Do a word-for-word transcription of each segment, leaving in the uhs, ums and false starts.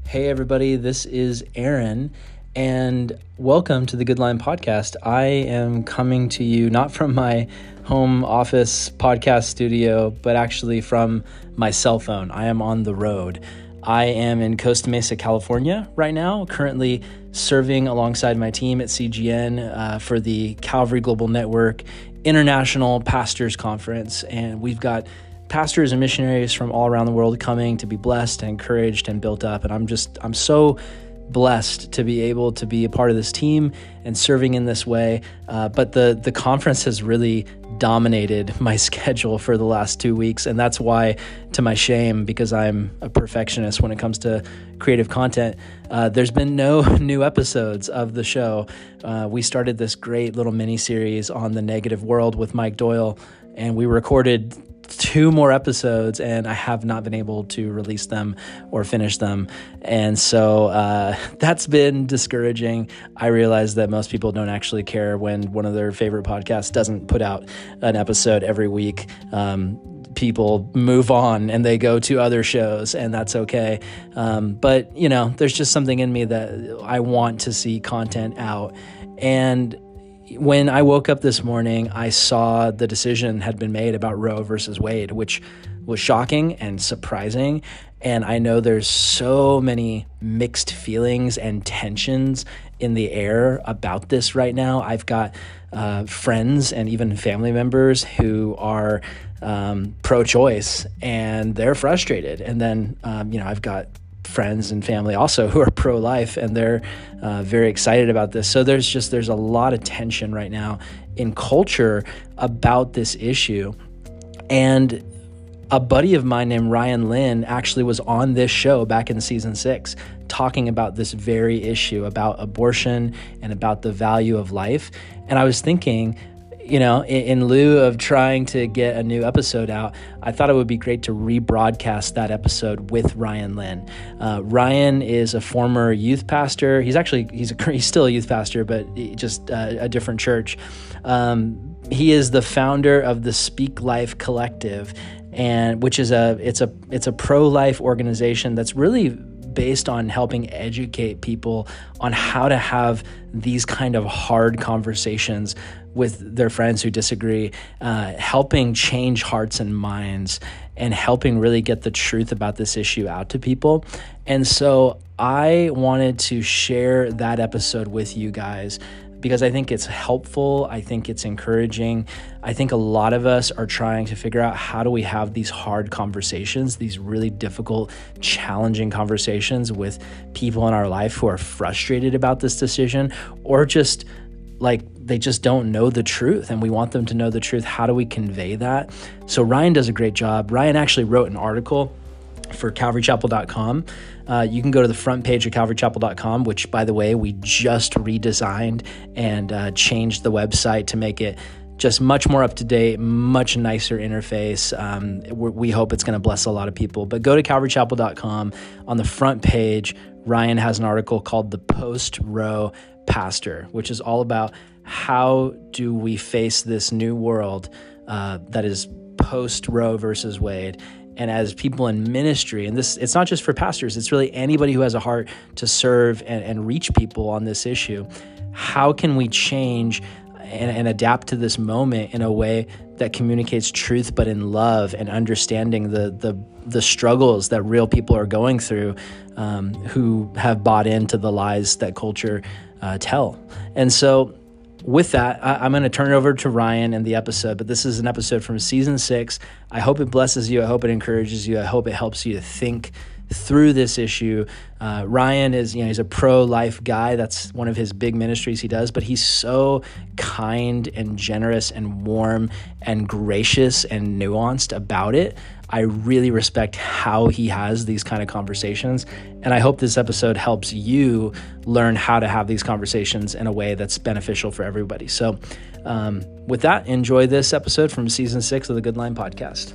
Hey everybody, this is Aaron, and welcome to the Good Line Podcast. I am coming to you not from my home office podcast studio, but actually from my cell phone. I am on the road. I am in Costa Mesa, California right now, currently serving alongside my team at C G N uh, for the Calvary Global Network International Pastors Conference, and we've got pastors and missionaries from all around the world coming to be blessed and encouraged and built up. And I'm just, I'm so blessed to be able to be a part of this team and serving in this way. Uh, but the the conference has really dominated my schedule for the last two weeks. And that's why, to my shame, because I'm a perfectionist when it comes to creative content, uh, there's been no new episodes of the show. Uh, we started this great little mini series on the negative world with Mike Doyle, and we recorded two more episodes, and I have not been able to release them or finish them. And so uh, that's been discouraging. I realize that most people don't actually care when one of their favorite podcasts doesn't put out an episode every week. Um, people move on and they go to other shows, and that's okay. Um, but, you know, there's just something in me that I want to see content out. And when I woke up this morning, I saw the decision had been made about Roe versus Wade, which was shocking and surprising. And I know there's so many mixed feelings and tensions in the air about this right now. I've got uh, friends and even family members who are um, pro-choice, and they're frustrated. And then, um, you know, I've got friends and family also who are pro-life, and they're uh, very excited about this. So there's just, there's a lot of tension right now in culture about this issue. And a buddy of mine named Ryan Lynn actually was on this show back in season six, talking about this very issue, about abortion and about the value of life. And I was thinking, you know, in, in lieu of trying to get a new episode out, I thought it would be great to rebroadcast that episode with Ryan Lynn. Uh, Ryan is a former youth pastor. He's actually, he's a, he's still a youth pastor, but just uh, a different church. Um, he is the founder of the Speak Life Collective, and which is a, it's a, it's a pro-life organization that's really based on helping educate people on how to have these kind of hard conversations with their friends who disagree, uh, helping change hearts and minds, and helping really get the truth about this issue out to people. And so I wanted to share that episode with you guys because I think it's helpful. I think it's encouraging. I think a lot of us are trying to figure out how do we have these hard conversations, these really difficult, challenging conversations with people in our life who are frustrated about this decision, or just like they just don't know the truth and we want them to know the truth. How do we convey that? So Ryan does a great job. Ryan actually wrote an article for calvary chapel dot com. Uh, you can go to the front page of calvary chapel dot com, which, by the way, we just redesigned and uh, changed the website to make it just much more up-to-date, much nicer interface. Um, we hope it's going to bless a lot of people. But go to calvary chapel dot com. On the front page, Ryan has an article called The Post-Roe Pastor, which is all about how do we face this new world uh, that is post-Roe versus Wade. And as people in ministry, and this, it's not just for pastors, it's really anybody who has a heart to serve and, and reach people on this issue. How can we change and, and adapt to this moment in a way that communicates truth, but in love and understanding the the, the struggles that real people are going through, um, who have bought into the lies that culture uh, tell. And so with that, I, I'm going to turn it over to Ryan and the episode, but this is an episode from season six. I hope it blesses you. I hope it encourages you. I hope it helps you to think through this issue. Uh, Ryan is, you know, he's a pro-life guy. That's one of his big ministries he does, but he's so kind and generous and warm and gracious and nuanced about it. I really respect how he has these kind of conversations. And I hope this episode helps you learn how to have these conversations in a way that's beneficial for everybody. So um, with that, enjoy this episode from season six of the Good Line Podcast.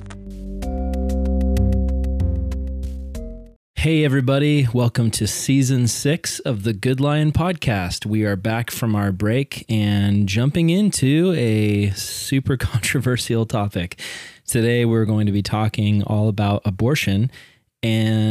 Hey, everybody. Welcome to season six of the Good Line Podcast. We are back from our break and jumping into a super controversial topic. Today, we're going to be talking all about abortion. And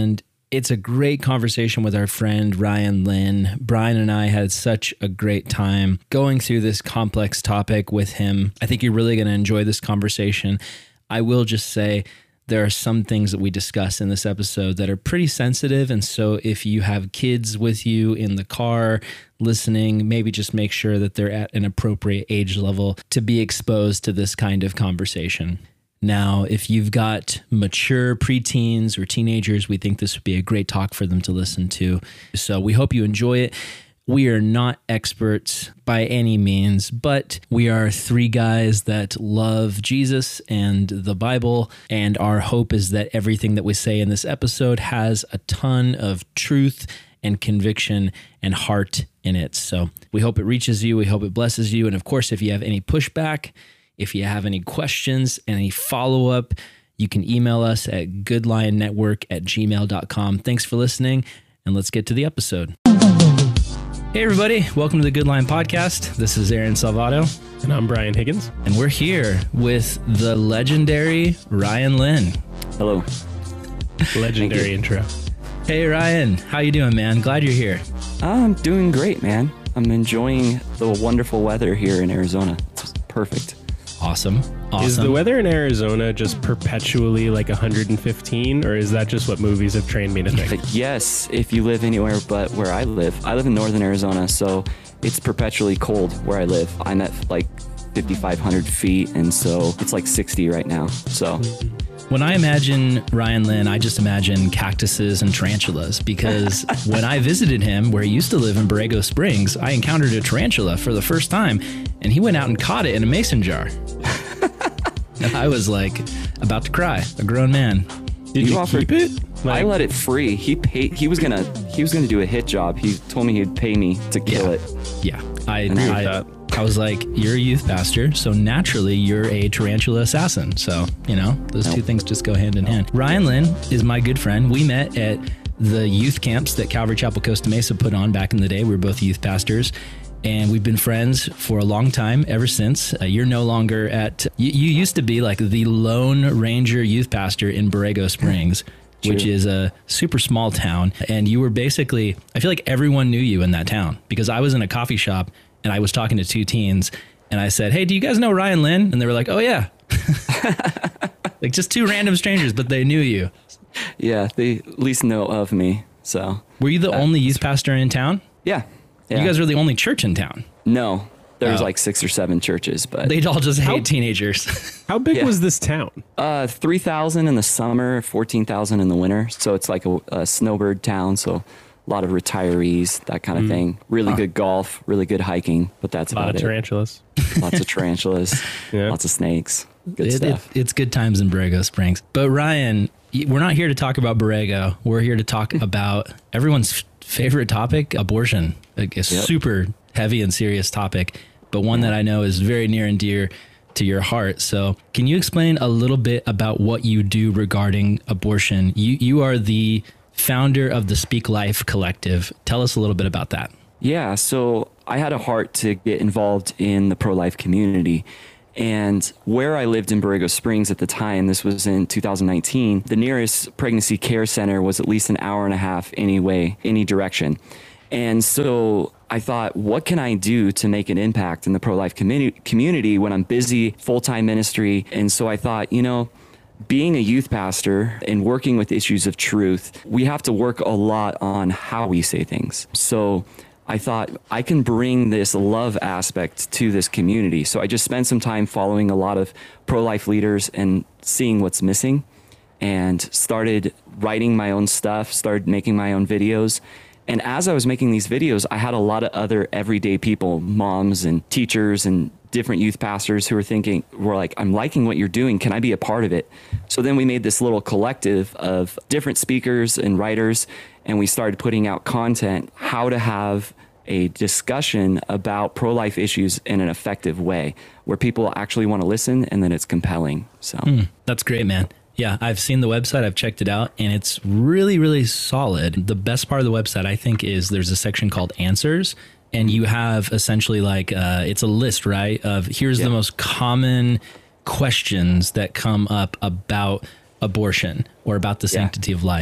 It's a great conversation with our friend Ryan Lynn. Brian and I had such a great time going through this complex topic with him. I think you're really going to enjoy this conversation. I will just say there are some things that we discuss in this episode that are pretty sensitive. And so if you have kids with you in the car listening, maybe just make sure that they're at an appropriate age level to be exposed to this kind of conversation. Now, if you've got mature preteens or teenagers, we think this would be a great talk for them to listen to. So we hope you enjoy it. We are not experts by any means, but we are three guys that love Jesus and the Bible, and our hope is that everything that we say in this episode has a ton of truth and conviction and heart in it. So we hope it reaches you. We hope it blesses you. And of course, if you have any pushback, if you have any questions, any follow-up, you can email us at goodlionnetwork at gmail dot com. Thanks for listening, and let's get to the episode. Hey, everybody. Welcome to the Good Lion Podcast. This is Aaron Salvato. And I'm Brian Higgins. And we're here with the legendary Ryan Lynn. Hello. Legendary intro. Hey, Ryan. How you doing, man? Glad you're here. I'm doing great, man. I'm enjoying the wonderful weather here in Arizona. It's perfect. Awesome. Awesome. Is the weather in Arizona just perpetually like one hundred fifteen, or is that just what movies have trained me to think? Yes, if you live anywhere but where I live. I live in northern Arizona, so it's perpetually cold where I live. I'm at like fifty-five hundred feet, and so it's like sixty right now. So when I imagine Ryan Lynn, I just imagine cactuses and tarantulas, because when I visited him where he used to live in Borrego Springs, I encountered a tarantula for the first time, and he went out and caught it in a mason jar. And I was like about to cry, a grown man. Did you, you offered, keep it? Like, I let it free. He paid. He was gonna. He was gonna do a hit job. He told me he'd pay me to kill yeah. it. Yeah, I agree with I, that. I was like, you're a youth pastor, so naturally you're a tarantula assassin. So, you know, those nope. two things just go hand in hand. Ryan Lynn is my good friend. We met at the youth camps that Calvary Chapel Costa Mesa put on back in the day. We were both youth pastors, and we've been friends for a long time ever since. Uh, you're no longer at, you, you used to be like the Lone Ranger youth pastor in Borrego Springs, which is a super small town. And you were basically, I feel like everyone knew you in that town, because I was in a coffee shop and I was talking to two teens, and I said, hey, do you guys know Ryan Lynn? And they were like, oh, yeah. Like just two random strangers, but they knew you. Yeah, they at least know of me. So were you the uh, only youth pastor in town? Yeah, yeah. You guys were the only church in town? No, there was oh. like six or seven churches, but they'd all just hate how, teenagers. How big yeah. was this town? Uh, three thousand in the summer, fourteen thousand in the winter. So it's like a, a snowbird town. So a lot of retirees, that kind of mm. thing. Really huh. good golf, really good hiking, but that's about it. A lot of tarantulas. Lots of tarantulas, yeah. lots of snakes. Good it, stuff. It, it's good times in Borrego Springs. But Ryan, we're not here to talk about Borrego. We're here to talk about everyone's favorite topic, abortion. Like a yep. super heavy and serious topic, but one yeah. that I know is very near and dear to your heart. So can you explain a little bit about what you do regarding abortion? You you are the founder of the Speak Life Collective. Tell us a little bit about that. Yeah, so I had a heart to get involved in the pro-life community. And where I lived in Borrego Springs at the time, this was in two thousand nineteen, the nearest pregnancy care center was at least an hour and a half any way, any direction. And so I thought, what can I do to make an impact in the pro-life community community when I'm busy, full-time ministry? And so I thought, you know, being a youth pastor and working with issues of truth, we have to work a lot on how we say things. So I thought I can bring this love aspect to this community. So I just spent some time following a lot of pro-life leaders and seeing what's missing, and started writing my own stuff, started making my own videos. And as I was making these videos, I had a lot of other everyday people, moms and teachers and different youth pastors who were thinking, were like, I'm liking what you're doing. Can I be a part of it? So then we made this little collective of different speakers and writers, and we started putting out content, how to have a discussion about pro-life issues in an effective way where people actually want to listen and then it's compelling. So mm, that's great, man. Yeah, I've seen the website, I've checked it out, and it's really, really solid. The best part of the website, I think, is there's a section called Answers, and you have essentially like, uh, it's a list, right, of here's yeah. the most common questions that come up about abortion or about the sanctity yeah. of life.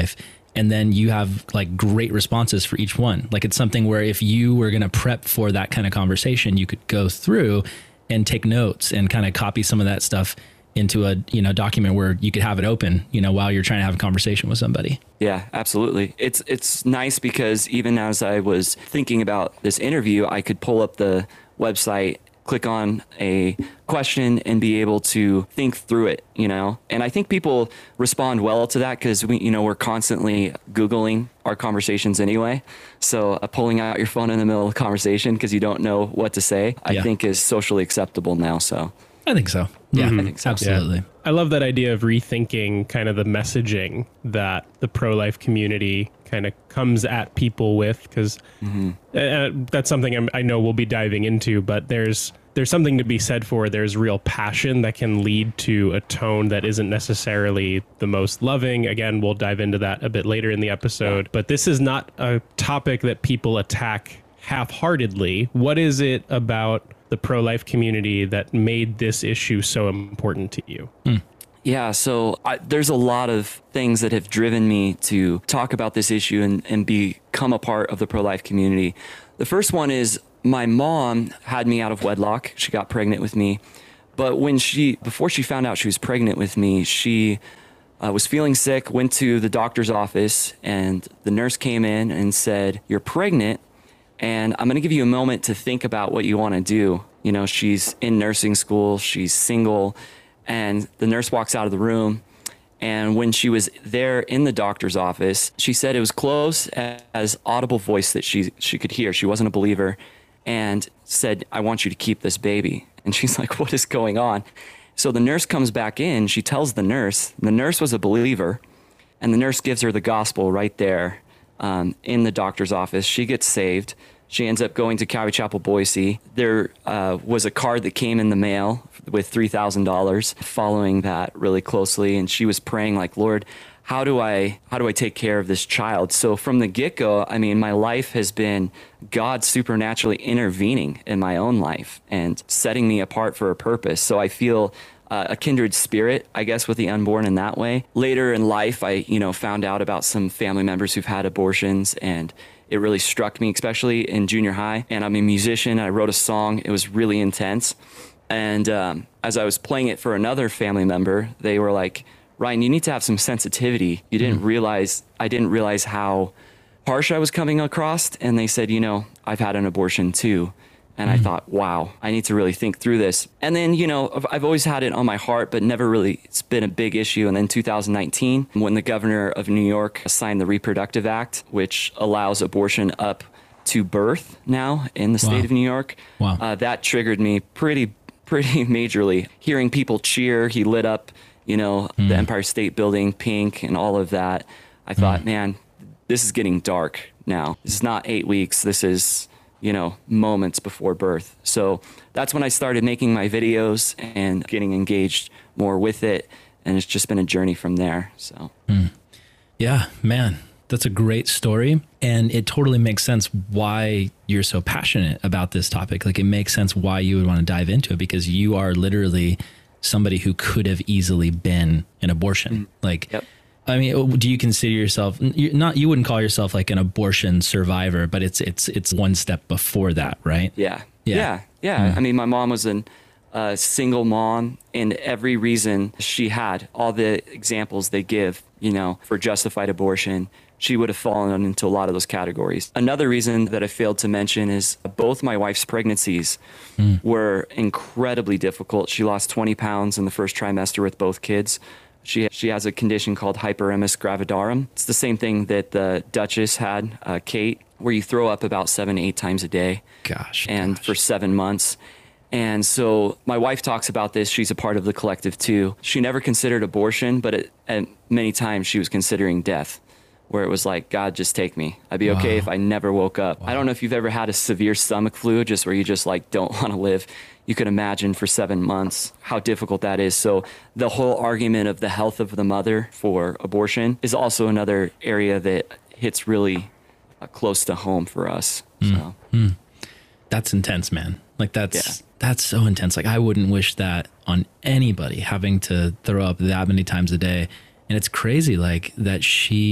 and then you have like great responses for each one. Like it's something where if you were going to prep for that kind of conversation, you could go through and take notes and kind of copy some of that stuff into a, you know, document where you could have it open, you know, while you're trying to have a conversation with somebody. Yeah, absolutely. It's it's nice because even as I was thinking about this interview, I could pull up the website, click on a question and be able to think through it, you know? And I think people respond well to that because we, you know, we're constantly Googling our conversations anyway. So uh, pulling out your phone in the middle of the conversation because you don't know what to say, I Yeah. think is socially acceptable now. So I think so. Yeah, I think so. absolutely. Yeah. I love that idea of rethinking kind of the messaging that the pro-life community kind of comes at people with, because mm-hmm. uh, that's something I'm, I know we'll be diving into, but there's there's something to be said for there's real passion that can lead to a tone that isn't necessarily the most loving. Again, we'll dive into that a bit later in the episode, but this is not a topic that people attack half-heartedly. What is it about the pro-life community that made this issue so important to you? Mm. Yeah, so I, there's a lot of things that have driven me to talk about this issue and, and become a part of the pro-life community. The first one is my mom had me out of wedlock. She got pregnant with me. But when she, before she found out she was pregnant with me, she uh, was feeling sick, went to the doctor's office, and the nurse came in and said, "You're pregnant, and I'm going to give you a moment to think about what you want to do." You know, she's in nursing school, she's single, and the nurse walks out of the room. And when she was there in the doctor's office, she said it was close as audible voice that she she could hear. She wasn't a believer, and said, "I want you to keep this baby." And she's like, "What is going on?" So the nurse comes back in. She tells the nurse, the nurse was a believer, and the nurse gives her the gospel right there um, in the doctor's office. She gets saved. She ends up going to Calvary Chapel, Boise. There uh, was a card that came in the mail with three thousand dollars following that really closely. And she was praying like, "Lord, how do I how do I take care of this child?" So from the get-go, I mean, my life has been God supernaturally intervening in my own life and setting me apart for a purpose. So I feel uh, a kindred spirit, I guess, with the unborn in that way. Later in life, I, you know, found out about some family members who've had abortions, and it really struck me, especially in junior high. And I'm a musician. I wrote a song. It was really intense. And um, as I was playing it for another family member, they were like, "Ryan, you need to have some sensitivity. You didn't mm-hmm. realize, I didn't realize how harsh I was coming across." And they said, "You know, I've had an abortion too." And mm-hmm. I thought, wow, I need to really think through this. And then, you know, I've always had it on my heart, but never really, it's been a big issue. And then two thousand nineteen, when the governor of New York signed the Reproductive Act, which allows abortion up to birth now in the state wow. of New York, wow. uh, that triggered me pretty, pretty majorly. Hearing people cheer, he lit up, you know, mm. the Empire State Building pink and all of that. I thought, mm. man, this is getting dark now. This is not eight weeks. This is, you know, moments before birth. So that's when I started making my videos and getting engaged more with it. And it's just been a journey from there. So, mm. yeah, man, that's a great story. And it totally makes sense why you're so passionate about this topic. Like, it makes sense why you would want to dive into it, because you are literally somebody who could have easily been an abortion. Mm. Like, yep. I mean, do you consider yourself, you're not, you wouldn't call yourself like an abortion survivor, but it's, it's, it's one step before that, right? Yeah. Yeah. Yeah. yeah. Mm. I mean, my mom was a uh, single mom, and every reason she had, all the examples they give, you know, for justified abortion, she would have fallen into a lot of those categories. Another reason that I failed to mention is both my wife's pregnancies mm. were incredibly difficult. She lost twenty pounds in the first trimester with both kids. She she has a condition called hyperemesis gravidarum. It's the same thing that the Duchess had, uh, Kate, where you throw up about seven, eight times a day. Gosh. And gosh. for seven months. And so my wife talks about this. She's a part of the collective too. She never considered abortion, but it, and many times she was considering death, where it was like, "God, just take me. I'd be wow. okay if I never woke up." Wow. I don't know if you've ever had a severe stomach flu, just where you just like don't want to live. You could imagine for seven months how difficult that is. So the whole argument of the health of the mother for abortion is also another area that hits really uh, close to home for us. Mm. So mm. That's intense, man. Like that's, yeah. that's so intense. Like I wouldn't wish that on anybody, having to throw up that many times a day. And it's crazy, like that she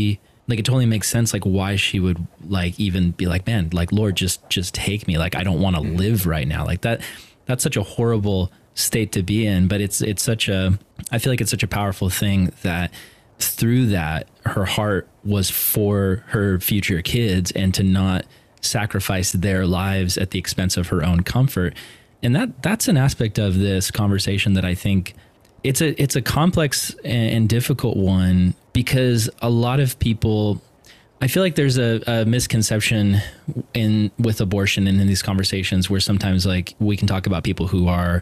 like it totally makes sense like why she would like even be like, man, like Lord, just just take me. Like I don't want to live right now. Like that that's such a horrible state to be in. But it's it's such a I feel like it's such a powerful thing that through that her heart was for her future kids and to not sacrifice their lives at the expense of her own comfort. And that that's an aspect of this conversation that I think it's a it's a complex and difficult one, because a lot of people, I feel like there's a, a misconception in with abortion and in these conversations where sometimes like we can talk about people who are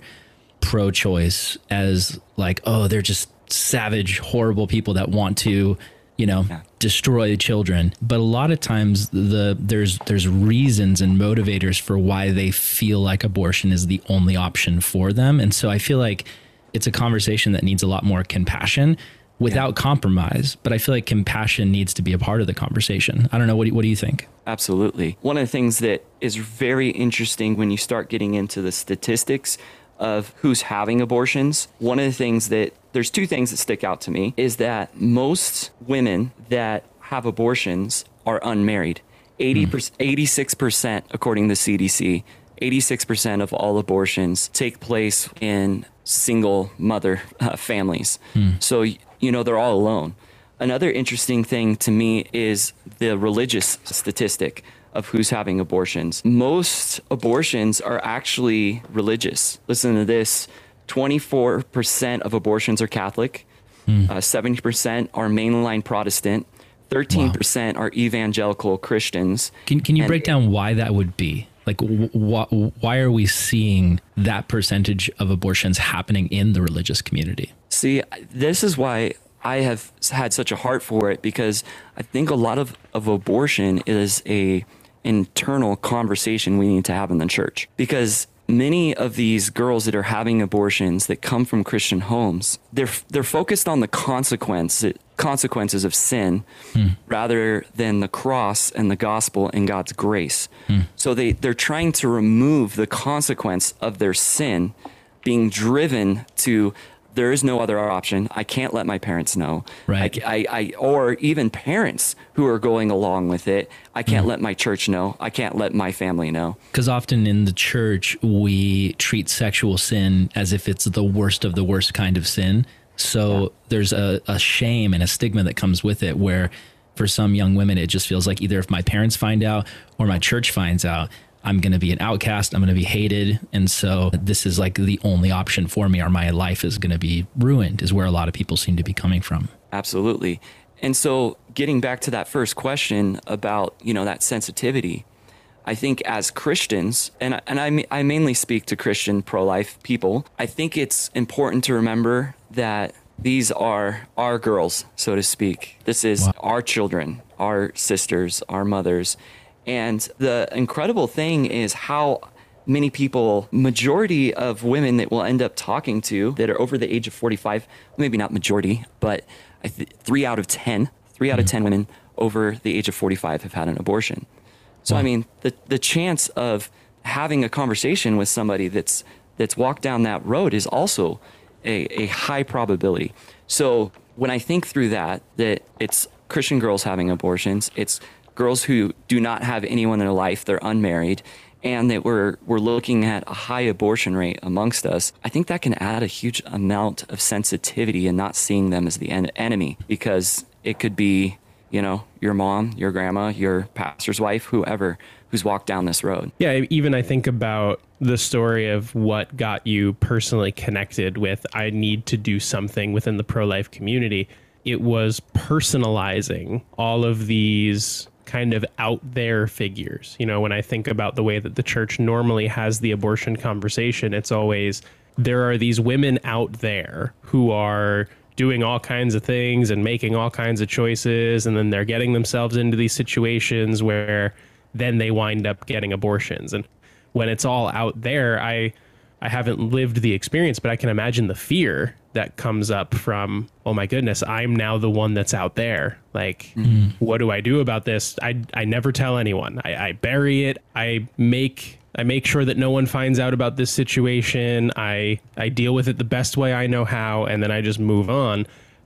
pro-choice as like, oh, they're just savage, horrible people that want to, you know, yeah. destroy children. But a lot of times the there's there's reasons and motivators for why they feel like abortion is the only option for them. And so I feel like it's a conversation that needs a lot more compassion without yeah. compromise. But I feel like compassion needs to be a part of the conversation. I don't know. What do, what do you think? Absolutely. One of the things that is very interesting when you start getting into the statistics of who's having abortions, one of the things that there's two things that stick out to me is that most women that have abortions are unmarried. eighty percent, eighty-six percent, according to C D C, eighty-six percent of all abortions take place in single mother uh, families. Mm. So, you know, they're all alone. Another interesting thing to me is the religious statistic of who's having abortions. Most abortions are actually religious. Listen to this. twenty-four percent of abortions are Catholic. Mm. Uh, seventy percent are mainline Protestant. thirteen percent wow. are evangelical Christians. Can, can you and, break down why that would be? Like, wh- wh- why are we seeing that percentage of abortions happening in the religious community? See, this is why I have had such a heart for it, because I think a lot of, of abortion is a internal conversation we need to have in the church. Because many of these girls that are having abortions that come from Christian homes, they're they're focused on the consequence, consequences of sin hmm. rather than the cross and the gospel and God's grace. Hmm. So they, they're trying to remove the consequence of their sin, being driven to, there is no other option. I can't let my parents know. Right. I, I, I or even parents who are going along with it. I can't mm. let my church know. I can't let my family know. Because often in the church, we treat sexual sin as if it's the worst of the worst kind of sin. So yeah. there's a, a shame and a stigma that comes with it, where for some young women, it just feels like either if my parents find out or my church finds out, I'm going to be an outcast. I'm going to be hated. And so this is like the only option for me, or my life is going to be ruined, is where a lot of people seem to be coming from. Absolutely. And so getting back to that first question about, you know, that sensitivity, I think as Christians, and, and I, I mainly speak to Christian pro-life people, I think it's important to remember that these are our girls, so to speak. This is wow. our children, our sisters, our mothers. And the incredible thing is how many people, majority of women that we'll end up talking to that are over the age of forty-five, maybe not majority, but I th- three out of ten, three out of ten women over the age of forty-five have had an abortion. So, wow. I mean, the, the chance of having a conversation with somebody that's that's walked down that road is also a, a high probability. So when I think through that, that it's Christian girls having abortions, it's girls who do not have anyone in their life, they're unmarried, and that we're we're looking at a high abortion rate amongst us, I think that can add a huge amount of sensitivity and not seeing them as the en- enemy, because it could be, you know, your mom, your grandma, your pastor's wife, whoever who's walked down this road. Yeah, even I think about the story of what got you personally connected with, I need to do something within the pro-life community. It was personalizing all of these kind of out there figures. You know, when I think about the way that the church normally has the abortion conversation, it's always, there are these women out there who are doing all kinds of things and making all kinds of choices, and then they're getting themselves into these situations where then they wind up getting abortions. And when it's all out there, I I haven't lived the experience, but I can imagine the fear that comes up from, oh my goodness, I'm now the one that's out there. Like, mm-hmm. what do I do about this? I, I never tell anyone. I, I bury it. I make I make sure that no one finds out about this situation. I I deal with it the best way I know how, and then I just move on.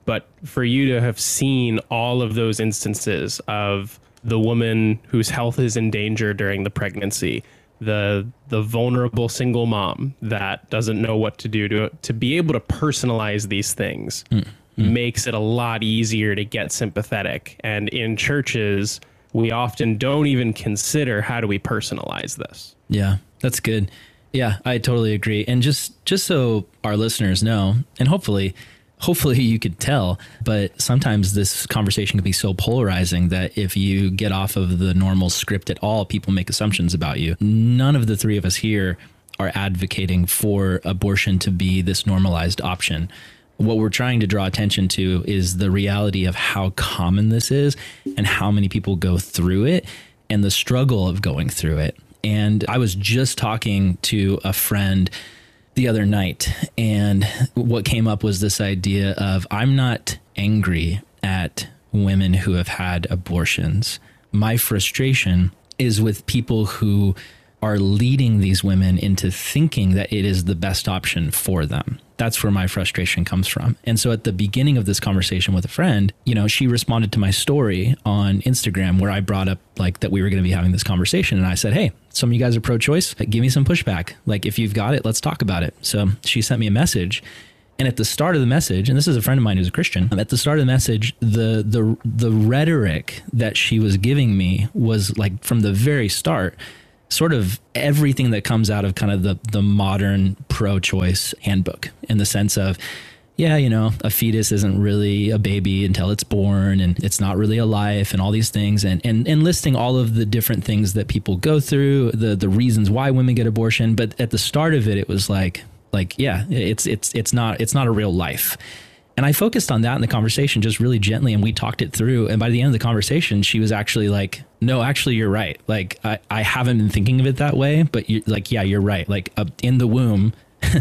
But for you to have seen all of those instances of the woman whose health is in danger during the pregnancy, the the vulnerable single mom that doesn't know what to do, to to be able to personalize these things mm-hmm. makes it a lot easier to get sympathetic. And in churches, we often don't even consider, how do we personalize this? Yeah, that's good. Yeah, I totally agree. And just just so our listeners know, and hopefully hopefully you could tell, but sometimes this conversation can be so polarizing that if you get off of the normal script at all, people make assumptions about you. None of the three of us here are advocating for abortion to be this normalized option. What we're trying to draw attention to is the reality of how common this is and how many people go through it and the struggle of going through it. And I was just talking to a friend the other night, and what came up was this idea of, I'm not angry at women who have had abortions. My frustration is with people who are leading these women into thinking that it is the best option for them. That's where my frustration comes from. And so at the beginning of this conversation with a friend, you know, she responded to my story on Instagram where I brought up like that we were going to be having this conversation. And I said, hey, some of you guys are pro-choice. Give me some pushback. Like, if you've got it, let's talk about it. So she sent me a message. And at the start of the message, and this is a friend of mine who's a Christian, at the start of the message, the the the rhetoric that she was giving me was like, from the very start, sort of everything that comes out of kind of the, the modern pro-choice handbook, in the sense of, yeah, you know, a fetus isn't really a baby until it's born, and it's not really a life, and all these things, and, and, and listing all of the different things that people go through, the, the reasons why women get abortion. But at the start of it, it was like, like, yeah, it's, it's, it's not, it's not a real life. And I focused on that in the conversation just really gently, and we talked it through. And by the end of the conversation, she was actually like, no, actually, you're right. Like, I, I haven't been thinking of it that way, but you like, yeah, you're right. Like uh, in the womb,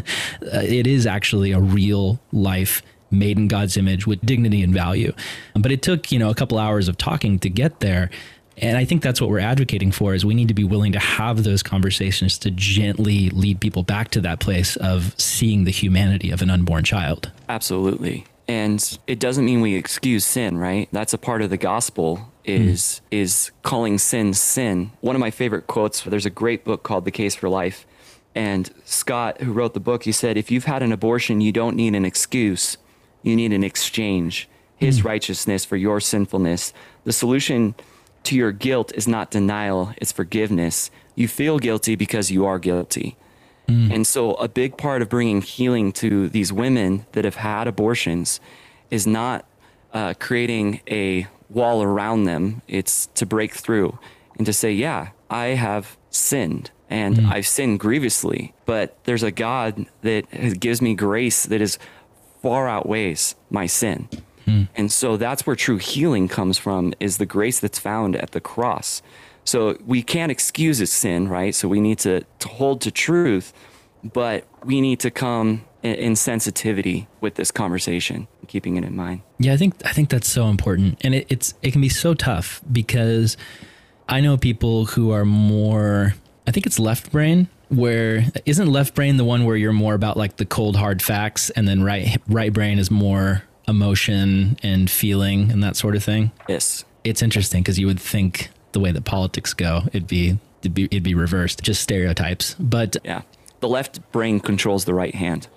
it is actually a real life made in God's image with dignity and value. But it took, you know, a couple hours of talking to get there. And I think that's what we're advocating for, is we need to be willing to have those conversations to gently lead people back to that place of seeing the humanity of an unborn child. Absolutely. And it doesn't mean we excuse sin, right? That's a part of the gospel, is mm. is calling sin sin. One of my favorite quotes, there's a great book called The Case for Life. And Scott, who wrote the book, he said, if you've had an abortion, you don't need an excuse. You need an exchange. His mm. righteousness for your sinfulness. The solution to your guilt is not denial, it's forgiveness. You feel guilty because you are guilty. Mm. And so a big part of bringing healing to these women that have had abortions is not uh, creating a wall around them. It's to break through and to say, yeah, I have sinned, and mm. I've sinned grievously, but there's a God that gives me grace that is far outweighs my sin. Mm. And so that's where true healing comes from, is the grace that's found at the cross. So we can't excuse his sin, right? So we need to, to hold to truth, but we need to come in, in sensitivity with this conversation, keeping it in mind. Yeah, I think I think that's so important. And it, it's it can be so tough, because I know people who are more, I think it's left brain, where isn't left brain the one where you're more about like the cold hard facts, and then right right brain is more emotion and feeling and that sort of thing? Yes. It's interesting, because you would think the way that politics go, it'd be it'd be it'd be reversed, just stereotypes. But yeah, the left brain controls the right hand.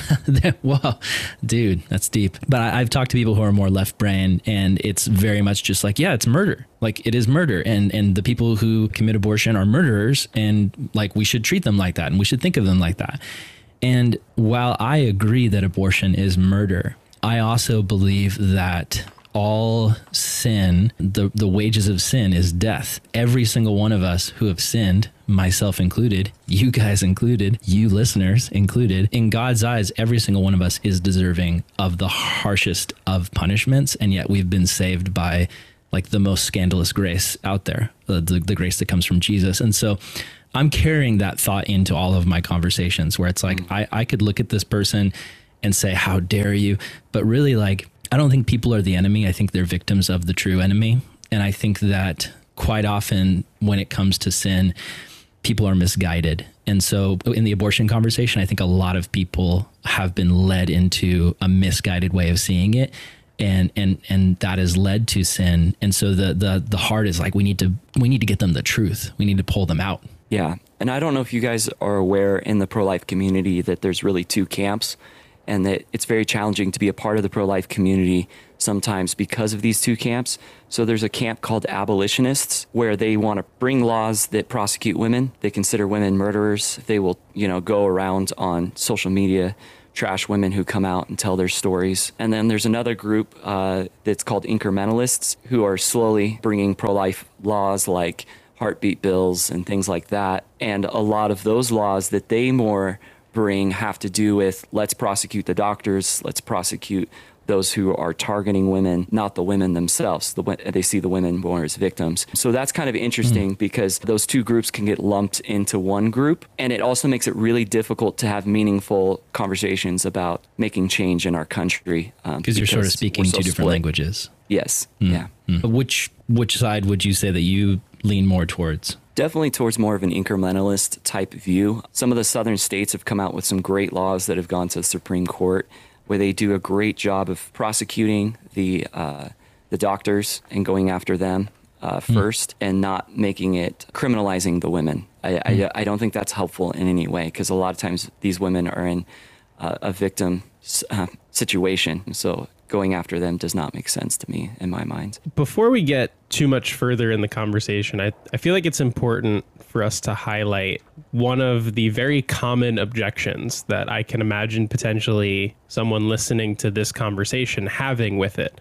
Wow, dude, that's deep. But I, I've talked to people who are more left brain, and it's very much just like, yeah, it's murder. Like, it is murder, and and the people who commit abortion are murderers, and like, we should treat them like that, and we should think of them like that. And while I agree that abortion is murder, I also believe that all sin, the, the wages of sin is death. Every single one of us who have sinned, myself included, you guys included, you listeners included, in God's eyes, every single one of us is deserving of the harshest of punishments. And yet we've been saved by like the most scandalous grace out there, the, the, the grace that comes from Jesus. And so I'm carrying that thought into all of my conversations, where it's like, mm. I, I could look at this person and say, how dare you? But really, like, I don't think people are the enemy. I think they're victims of the true enemy. And I think that quite often when it comes to sin, people are misguided. And so in the abortion conversation, I think a lot of people have been led into a misguided way of seeing it. and and and that has led to sin. And so the the the heart is like, we need to we need to get them the truth. We need to pull them out. Yeah. And I don't know if you guys are aware in the pro-life community that there's really two camps, and that it's very challenging to be a part of the pro-life community sometimes because of these two camps. So there's a camp called abolitionists, where they want to bring laws that prosecute women. They consider women murderers. They will, you know, go around on social media, trash women who come out and tell their stories. And then there's another group uh, that's called incrementalists, who are slowly bringing pro-life laws like heartbeat bills and things like that. And a lot of those laws that they more bring have to do with, let's prosecute the doctors, let's prosecute those who are targeting women, not the women themselves. The, they see the women more as victims. So that's kind of interesting mm. because those two groups can get lumped into one group. And it also makes it really difficult to have meaningful conversations about making change in our country. Um, because you're sort of speaking so two different split. languages. Yes. Mm. Yeah. Mm. Which, which side would you say that you lean more towards? Definitely towards more of an incrementalist type view. Some of the southern states have come out with some great laws that have gone to the Supreme Court, where they do a great job of prosecuting the uh, the doctors and going after them uh, first, mm. and not making it criminalizing the women. I, mm. I, I don't think that's helpful in any way, because a lot of times these women are in uh, a victim uh, situation. So going after them does not make sense to me in my mind. Before we get too much further in the conversation, I, I feel like it's important for us to highlight one of the very common objections that I can imagine potentially someone listening to this conversation having with it.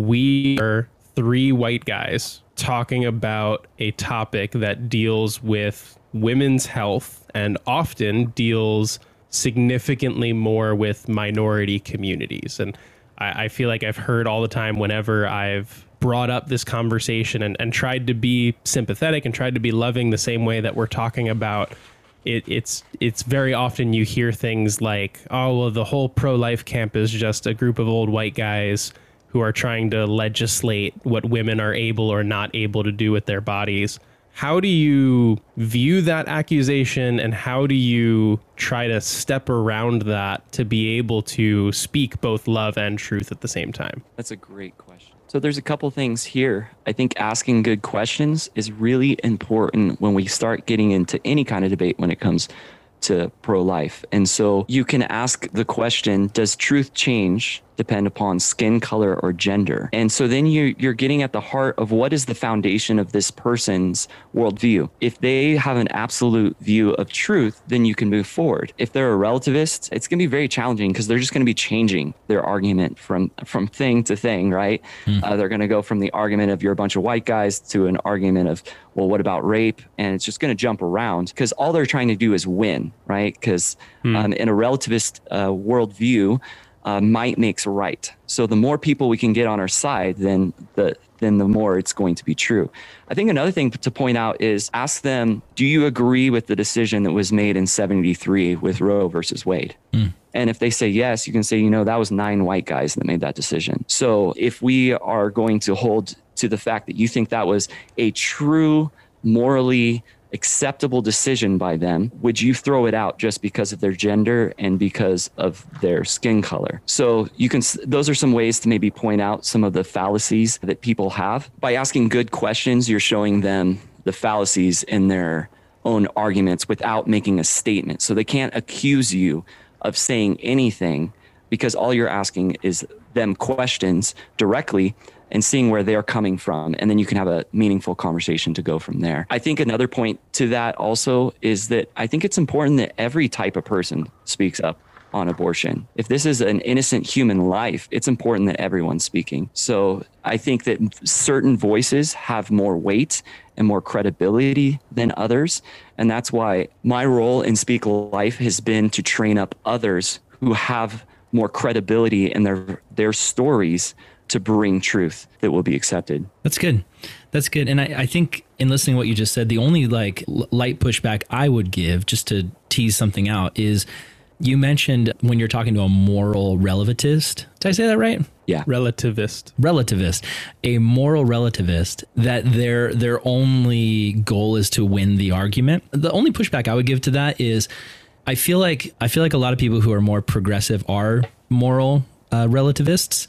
We are three white guys talking about a topic that deals with women's health and often deals significantly more with minority communities. And I feel like I've heard all the time whenever I've brought up this conversation and, and tried to be sympathetic and tried to be loving the same way that we're talking about it. It's it's very often you hear things like, oh, well, the whole pro-life camp is just a group of old white guys who are trying to legislate what women are able or not able to do with their bodies. How do you view that accusation, and how do you try to step around that to be able to speak both love and truth at the same time? That's a great question. So there's a couple things here. I think asking good questions is really important when we start getting into any kind of debate when it comes to pro-life. And so you can ask the question, does truth change depend upon skin color or gender? And so then you, you're getting at the heart of what is the foundation of this person's worldview. If they have an absolute view of truth, then you can move forward. If they're a relativist, it's going to be very challenging, because they're just going to be changing their argument from, from thing to thing, right? Mm. Uh, they're going to go from the argument of you're a bunch of white guys to an argument of, well, what about rape? And it's just going to jump around, because all they're trying to do is win, right? Because mm. um, in a relativist uh, worldview, Uh, might makes right. So the more people we can get on our side, then the then the more it's going to be true. I think another thing to point out is ask them, do you agree with the decision that was made in seventy-three with Roe versus Wade? Mm. And if they say yes, you can say, you know, that was nine white guys that made that decision. So if we are going to hold to the fact that you think that was a true, morally acceptable decision by them, would you throw it out just because of their gender and because of their skin color? So you can, those are some ways to maybe point out some of the fallacies that people have. By asking good questions, you're showing them the fallacies in their own arguments without making a statement. So they can't accuse you of saying anything, because all you're asking is them questions directly and seeing where they're coming from. And then you can have a meaningful conversation to go from there. I think another point to that also is that I think it's important that every type of person speaks up on abortion. If this is an innocent human life, it's important that everyone's speaking. So I think that certain voices have more weight and more credibility than others. And that's why my role in Speak Life has been to train up others who have more credibility in their their stories to bring truth that will be accepted. That's good. That's good. And I, I think in listening to what you just said, the only like light pushback I would give, just to tease something out, is you mentioned when you're talking to a moral relativist. Did I say that right? Yeah. Relativist. Relativist. A moral relativist, that their their only goal is to win the argument. The only pushback I would give to that is I feel like I feel like a lot of people who are more progressive are moral uh, relativists.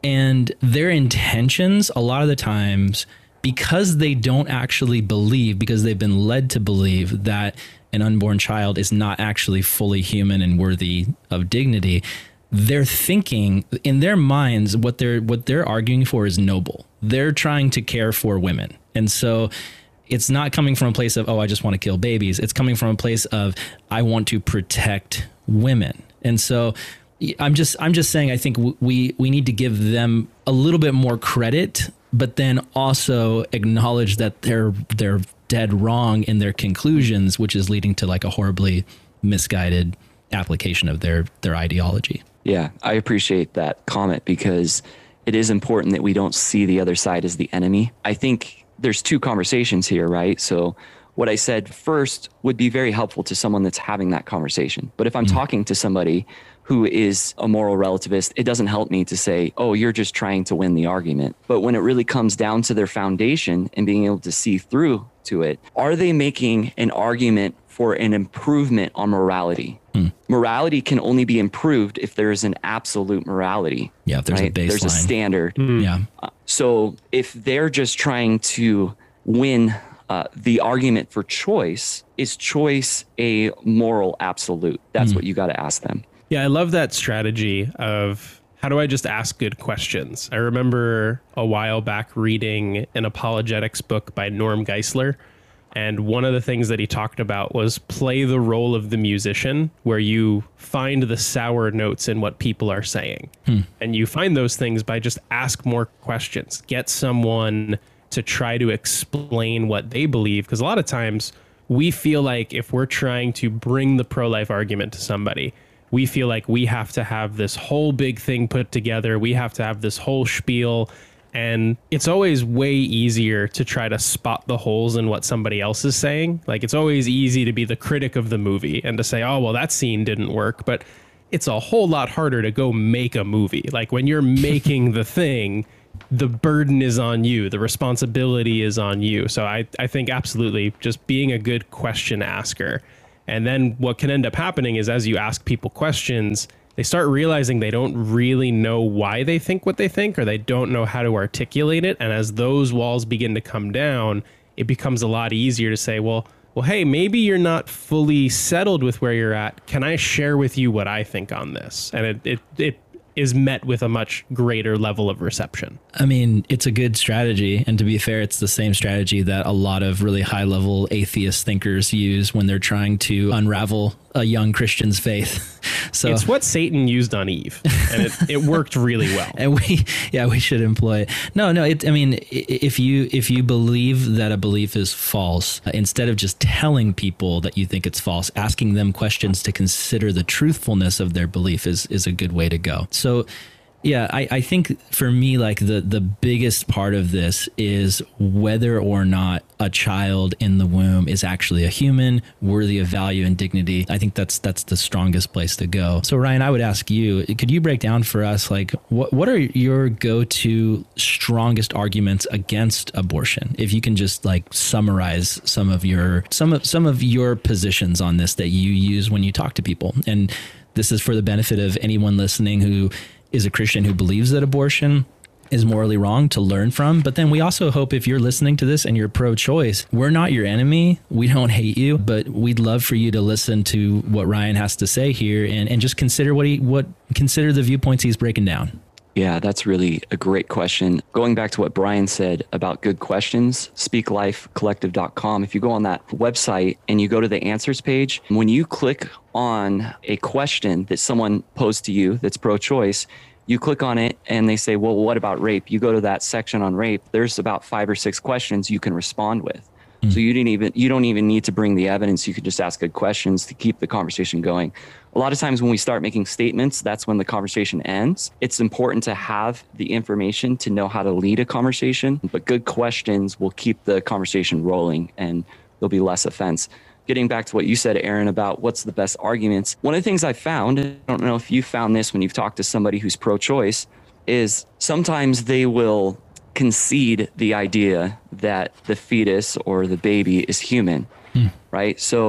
And their intentions, a lot of the times, because they don't actually believe, because they've been led to believe that an unborn child is not actually fully human and worthy of dignity, they're thinking in their minds, what they're what they're arguing for is noble. They're trying to care for women. And so it's not coming from a place of, oh, I just want to kill babies. It's coming from a place of, I want to protect women. And so I'm just I'm just saying, I think we we need to give them a little bit more credit, but then also acknowledge that they're they're dead wrong in their conclusions, which is leading to like a horribly misguided application of their their ideology. Yeah, I appreciate that comment because it is important that we don't see the other side as the enemy. I think there's two conversations here, right? So what I said first would be very helpful to someone that's having that conversation. But if I'm mm-hmm. talking to somebody who is a moral relativist, it doesn't help me to say, oh, you're just trying to win the argument. But when it really comes down to their foundation and being able to see through to it, are they making an argument for an improvement on morality? Hmm. Morality can only be improved if there is an absolute morality. Yeah, if there's right? a baseline. There's a standard. Mm. Yeah. Uh, so if they're just trying to win uh, the argument for choice, is choice a moral absolute? That's mm. what you got to ask them. Yeah, I love that strategy of how do I just ask good questions? I remember a while back reading an apologetics book by Norm Geisler. And one of the things that he talked about was play the role of the musician, where you find the sour notes in what people are saying. Hmm. And you find those things by just ask more questions, get someone to try to explain what they believe. Because a lot of times we feel like if we're trying to bring the pro-life argument to somebody, we feel like we have to have this whole big thing put together. We have to have this whole spiel. And it's always way easier to try to spot the holes in what somebody else is saying. Like, it's always easy to be the critic of the movie and to say, oh, well, that scene didn't work. But it's a whole lot harder to go make a movie. Like, when you're making the thing, the burden is on you. The responsibility is on you. So I, I think absolutely just being a good question asker. And then what can end up happening is as you ask people questions, they start realizing they don't really know why they think what they think, or they don't know how to articulate it. And as those walls begin to come down, it becomes a lot easier to say, well, well, hey, maybe you're not fully settled with where you're at. Can I share with you what I think on this? And it, it, it is met with a much greater level of reception. I mean, it's a good strategy. And to be fair, it's the same strategy that a lot of really high level atheist thinkers use when they're trying to unravel a young Christian's faith. So it's what Satan used on Eve, and it, it worked really well. And we, yeah, we should employ it. No, no. It, I mean, if you if you believe that a belief is false, uh, instead of just telling people that you think it's false, asking them questions to consider the truthfulness of their belief is is a good way to go. So, yeah, I, I think for me, like the, the biggest part of this is whether or not a child in the womb is actually a human worthy of value and dignity. I think that's that's the strongest place to go. So Ryan, I would ask you, could you break down for us, like what what are your go-to strongest arguments against abortion? If you can just like summarize some of your some of some of your positions on this that you use when you talk to people. And this is for the benefit of anyone listening who is a Christian who believes that abortion is morally wrong to learn from. But then we also hope if you're listening to this and you're pro-choice, we're not your enemy. We don't hate you, but we'd love for you to listen to what Ryan has to say here and, and just consider what he, what, consider the viewpoints he's breaking down. Yeah, that's really a great question. Going back to what Brian said about good questions, speak life collective dot com. If you go on that website and you go to the answers page, when you click on a question that someone posed to you that's pro-choice, you click on it and they say, well, what about rape? You go to that section on rape. There's about five or six questions you can respond with. Mm-hmm. So you didn't even you don't even need to bring the evidence. You could just ask good questions to keep the conversation going. A lot of times when we start making statements, that's when the conversation ends. It's important to have the information to know how to lead a conversation, but good questions will keep the conversation rolling and there'll be less offense. Getting back to what you said, Aaron, about what's the best arguments. One of the things I found, I don't know if you found this when you've talked to somebody who's pro-choice, is sometimes they will concede the idea that the fetus or the baby is human, hmm. right? So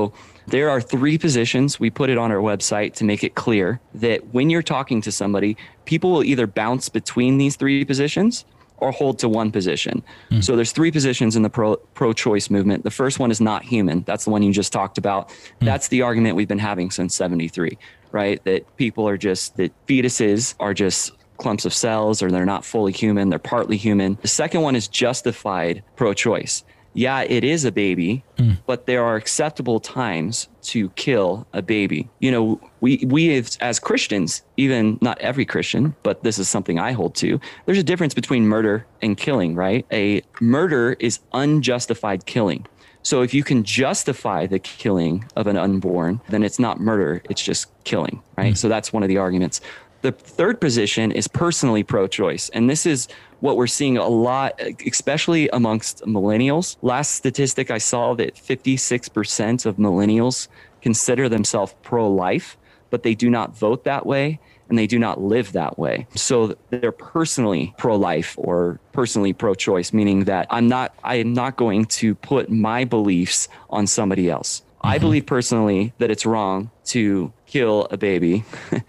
There are three positions. We put it on our website to make it clear that when you're talking to somebody, people will either bounce between these three positions or hold to one position. Mm. So there's three positions in the pro, pro-choice movement. The first one is not human. That's the one you just talked about. Mm. That's the argument we've been having since seventy-three, right? That people are just, that fetuses are just clumps of cells, or they're not fully human, they're partly human. The second one is justified pro-choice. Yeah, it is a baby, mm. but there are acceptable times to kill a baby. You know, we we as, as Christians, even not every Christian, but this is something I hold to, there's a difference between murder and killing, right? A murder is unjustified killing. So if you can justify the killing of an unborn, then it's not murder, it's just killing, right? Mm. So that's one of the arguments. The third position is personally pro-choice. And this is what we're seeing a lot, especially amongst millennials. Last statistic I saw that fifty-six percent of millennials consider themselves pro-life, but they do not vote that way and they do not live that way. So they're personally pro-life or personally pro-choice, meaning that I'm not, I am not going to put my beliefs on somebody else. Mm-hmm. I believe personally that it's wrong to kill a baby,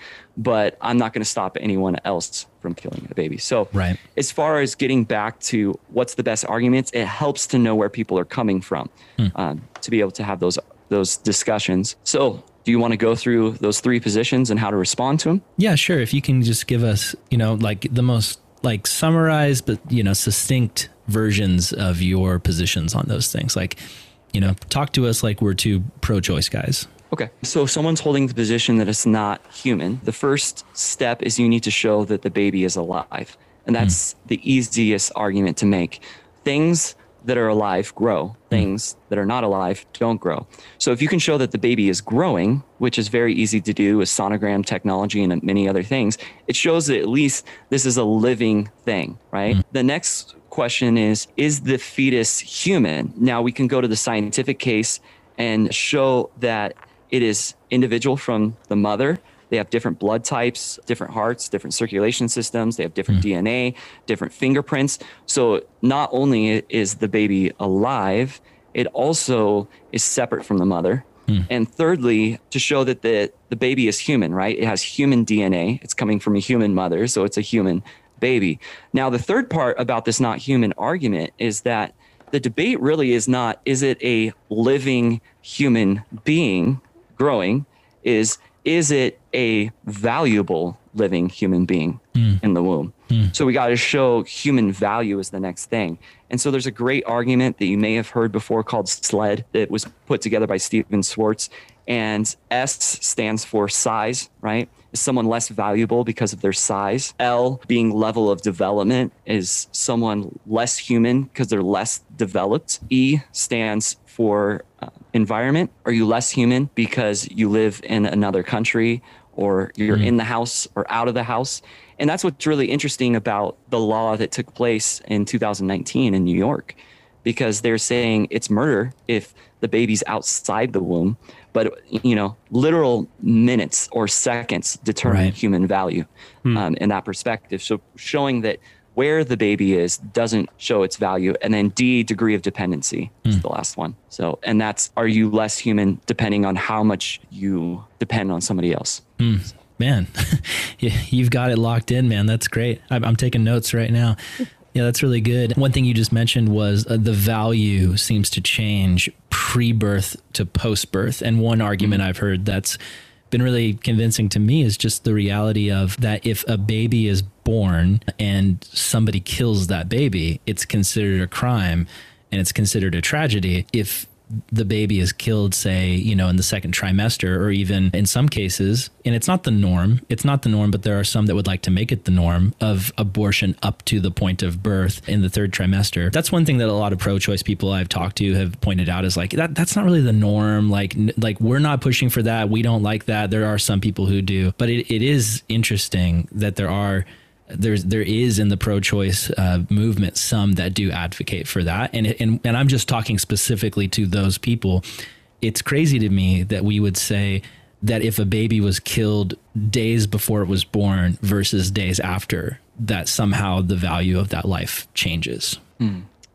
but I'm not going to stop anyone else from killing a baby. So right. as far as getting back to what's the best arguments, it helps to know where people are coming from hmm. um, to be able to have those those discussions. So do you want to go through those three positions and how to respond to them? Yeah, sure. If you can just give us, you know, like the most like summarized, but, you know, succinct versions of your positions on those things. Like, you know, talk to us like we're two pro-choice guys. Okay. So if someone's holding the position that it's not human, the first step is you need to show that the baby is alive. And that's mm. the easiest argument to make. Things that are alive grow. Things mm. that are not alive don't grow. So if you can show that the baby is growing, which is very easy to do with sonogram technology and many other things, it shows that at least this is a living thing, right? Mm. The next question is, is the fetus human? Now we can go to the scientific case and show that it is individual from the mother. They have different blood types, different hearts, different circulation systems. They have different mm. D N A, different fingerprints. So not only is the baby alive, it also is separate from the mother. Mm. And thirdly, to show that the, the baby is human, right? It has human D N A. It's coming from a human mother, so it's a human baby. Now, the third part about this not human argument is that the debate really is not, is it a living human being growing, is is it a valuable living human being mm. in the womb? Mm. So we got to show human value is the next thing. And so there's a great argument that you may have heard before called SLED that was put together by Stephen Schwartz. And S stands for size, right? Is someone less valuable because of their size? L being level of development, is someone less human because they're less developed? E stands for uh, environment. Are you less human because you live in another country, or you're mm. in the house or out of the house? And that's what's really interesting about the law that took place in two thousand nineteen in New York, because they're saying it's murder if the baby's outside the womb, but, you know, literal minutes or seconds determine right. human value mm. um, in that perspective. So showing that where the baby is doesn't show its value. And then D, degree of dependency mm. is the last one. So, and that's, are you less human depending on how much you depend on somebody else? Mm. Man, you've got it locked in, man. That's great. I'm taking notes right now. Yeah, that's really good. One thing you just mentioned was uh, the value seems to change pre-birth to post-birth. And one argument mm-hmm. I've heard that's been really convincing to me is just the reality of that if a baby is born and somebody kills that baby, it's considered a crime and it's considered a tragedy. If the baby is killed, say, you know, in the second trimester, or even in some cases, and it's not the norm, it's not the norm, but there are some that would like to make it the norm of abortion up to the point of birth in the third trimester. That's one thing that a lot of pro-choice people I've talked to have pointed out is like, that that's not really the norm. Like, like we're not pushing for that. We don't like that. There are some people who do, but it, it is interesting that there are There's there is in the pro-choice uh, movement some that do advocate for that, and and and I'm just talking specifically to those people. It's crazy to me that we would say that if a baby was killed days before it was born versus days after, that somehow the value of that life changes. Mm.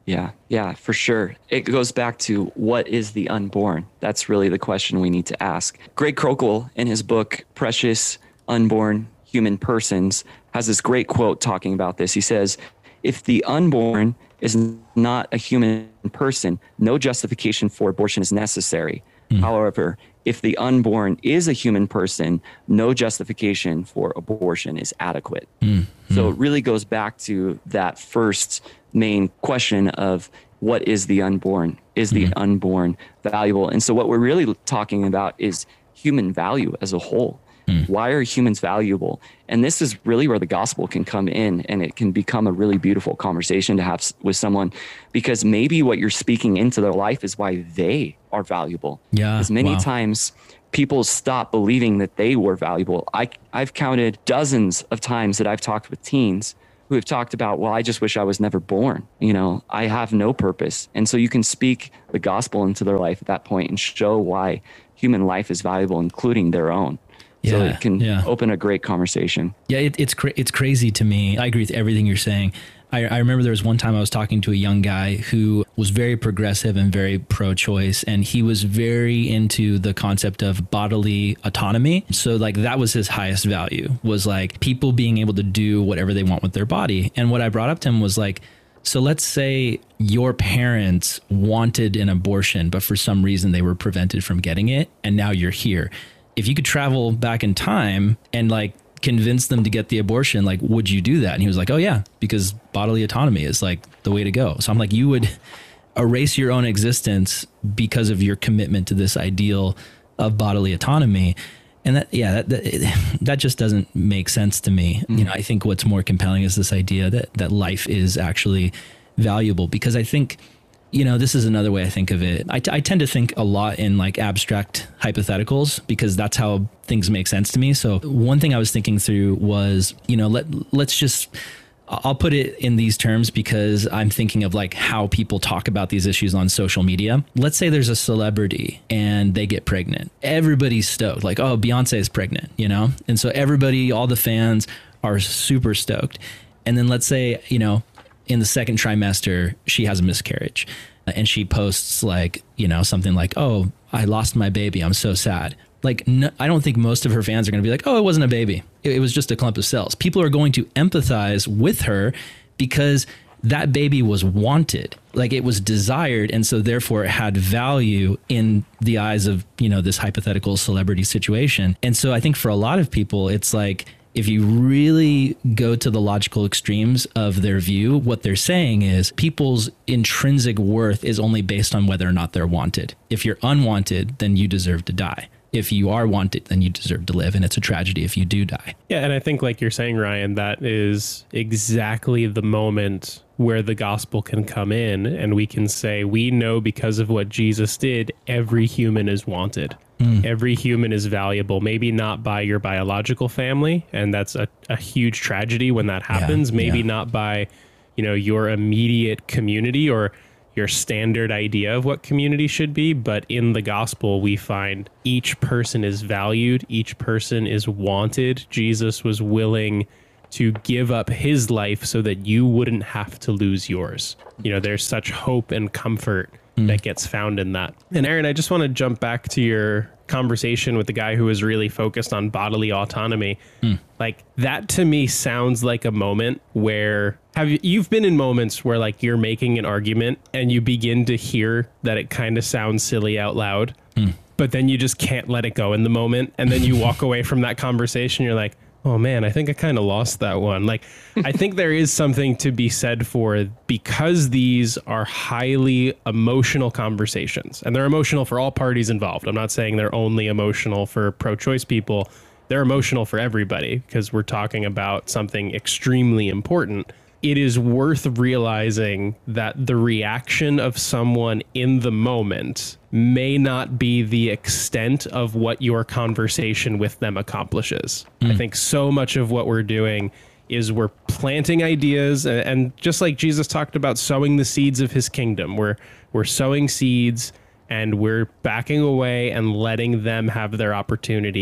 Yeah, yeah, for sure. It goes back to what is the unborn? That's really the question we need to ask. Greg Koukl, in his book, Precious Unborn Human Persons, has this great quote talking about this. He says, if the unborn is not a human person, no justification for abortion is necessary. Mm. However, if the unborn is a human person, no justification for abortion is adequate. Mm. So it really goes back to that first main question of what is the unborn? Is the mm. unborn valuable? And so what we're really talking about is human value as a whole. Mm. Why are humans valuable? And this is really where the gospel can come in, and it can become a really beautiful conversation to have with someone, because maybe what you're speaking into their life is why they are valuable. Yeah. Because many wow. times people stop believing that they were valuable. I, I've counted dozens of times that I've talked with teens who have talked about, well, I just wish I was never born. You know, I have no purpose. And so you can speak the gospel into their life at that point and show why human life is valuable, including their own. Yeah, so it can yeah. open a great conversation. Yeah, it, it's cra- it's crazy to me. I agree with everything you're saying. I, I remember there was one time I was talking to a young guy who was very progressive and very pro-choice, and he was very into the concept of bodily autonomy. So like that was his highest value, was like people being able to do whatever they want with their body. And what I brought up to him was like, so let's say your parents wanted an abortion, but for some reason they were prevented from getting it, and now you're here. If you could travel back in time and like convince them to get the abortion, like, would you do that? And he was like, oh yeah, because bodily autonomy is like the way to go. So I'm like, you would erase your own existence because of your commitment to this ideal of bodily autonomy. And that, yeah, that, that, that just doesn't make sense to me. Mm-hmm. You know, I think what's more compelling is this idea that, that life is actually valuable, because I think, you know, this is another way I think of it. I, t- I tend to think a lot in like abstract hypotheticals, because that's how things make sense to me. So one thing I was thinking through was, you know, let, let's just, I'll put it in these terms because I'm thinking of like how people talk about these issues on social media. Let's say there's a celebrity and they get pregnant. Everybody's stoked, like, oh, Beyonce is pregnant, you know? And so everybody, all the fans are super stoked. And then let's say, you know, in the second trimester, she has a miscarriage, and she posts like, you know, something like, oh, I lost my baby, I'm so sad. Like, no, I don't think most of her fans are going to be like, oh, it wasn't a baby, it, it was just a clump of cells. People are going to empathize with her because that baby was wanted, like it was desired. And so therefore it had value in the eyes of, you know, this hypothetical celebrity situation. And so I think for a lot of people, it's like, if you really go to the logical extremes of their view, what they're saying is people's intrinsic worth is only based on whether or not they're wanted. If you're unwanted, then you deserve to die. If you are wanted, then you deserve to live. And it's a tragedy if you do die. Yeah. And I think, like you're saying, Ryan, that is exactly the moment where the gospel can come in, and we can say, we know because of what Jesus did, every human is wanted. Mm. Every human is valuable, maybe not by your biological family. And that's a, a huge tragedy when that happens. Yeah, maybe yeah. not by, you know, your immediate community or your standard idea of what community should be. But in the gospel, we find each person is valued. Each person is wanted. Jesus was willing to give up his life so that you wouldn't have to lose yours. You know, there's such hope and comfort mm. that gets found in that. And Aaron, I just want to jump back to your conversation with the guy who was really focused on bodily autonomy. Mm. Like, that to me sounds like a moment where have you, you've been in moments where like you're making an argument and you begin to hear that it kind of sounds silly out loud, mm. but then you just can't let it go in the moment. And then you walk away from that conversation. You're like, oh man, I think I kind of lost that one. Like, I think there is something to be said for, because these are highly emotional conversations, and they're emotional for all parties involved. I'm not saying they're only emotional for pro-choice people. They're emotional for everybody, because we're talking about something extremely important. It is worth realizing that the reaction of someone in the moment may not be the extent of what your conversation with them accomplishes. Mm. I think so much of what we're doing is we're planting ideas, and, and just like Jesus talked about sowing the seeds of his kingdom, we're, we're sowing seeds and we're backing away and letting them have their opportunity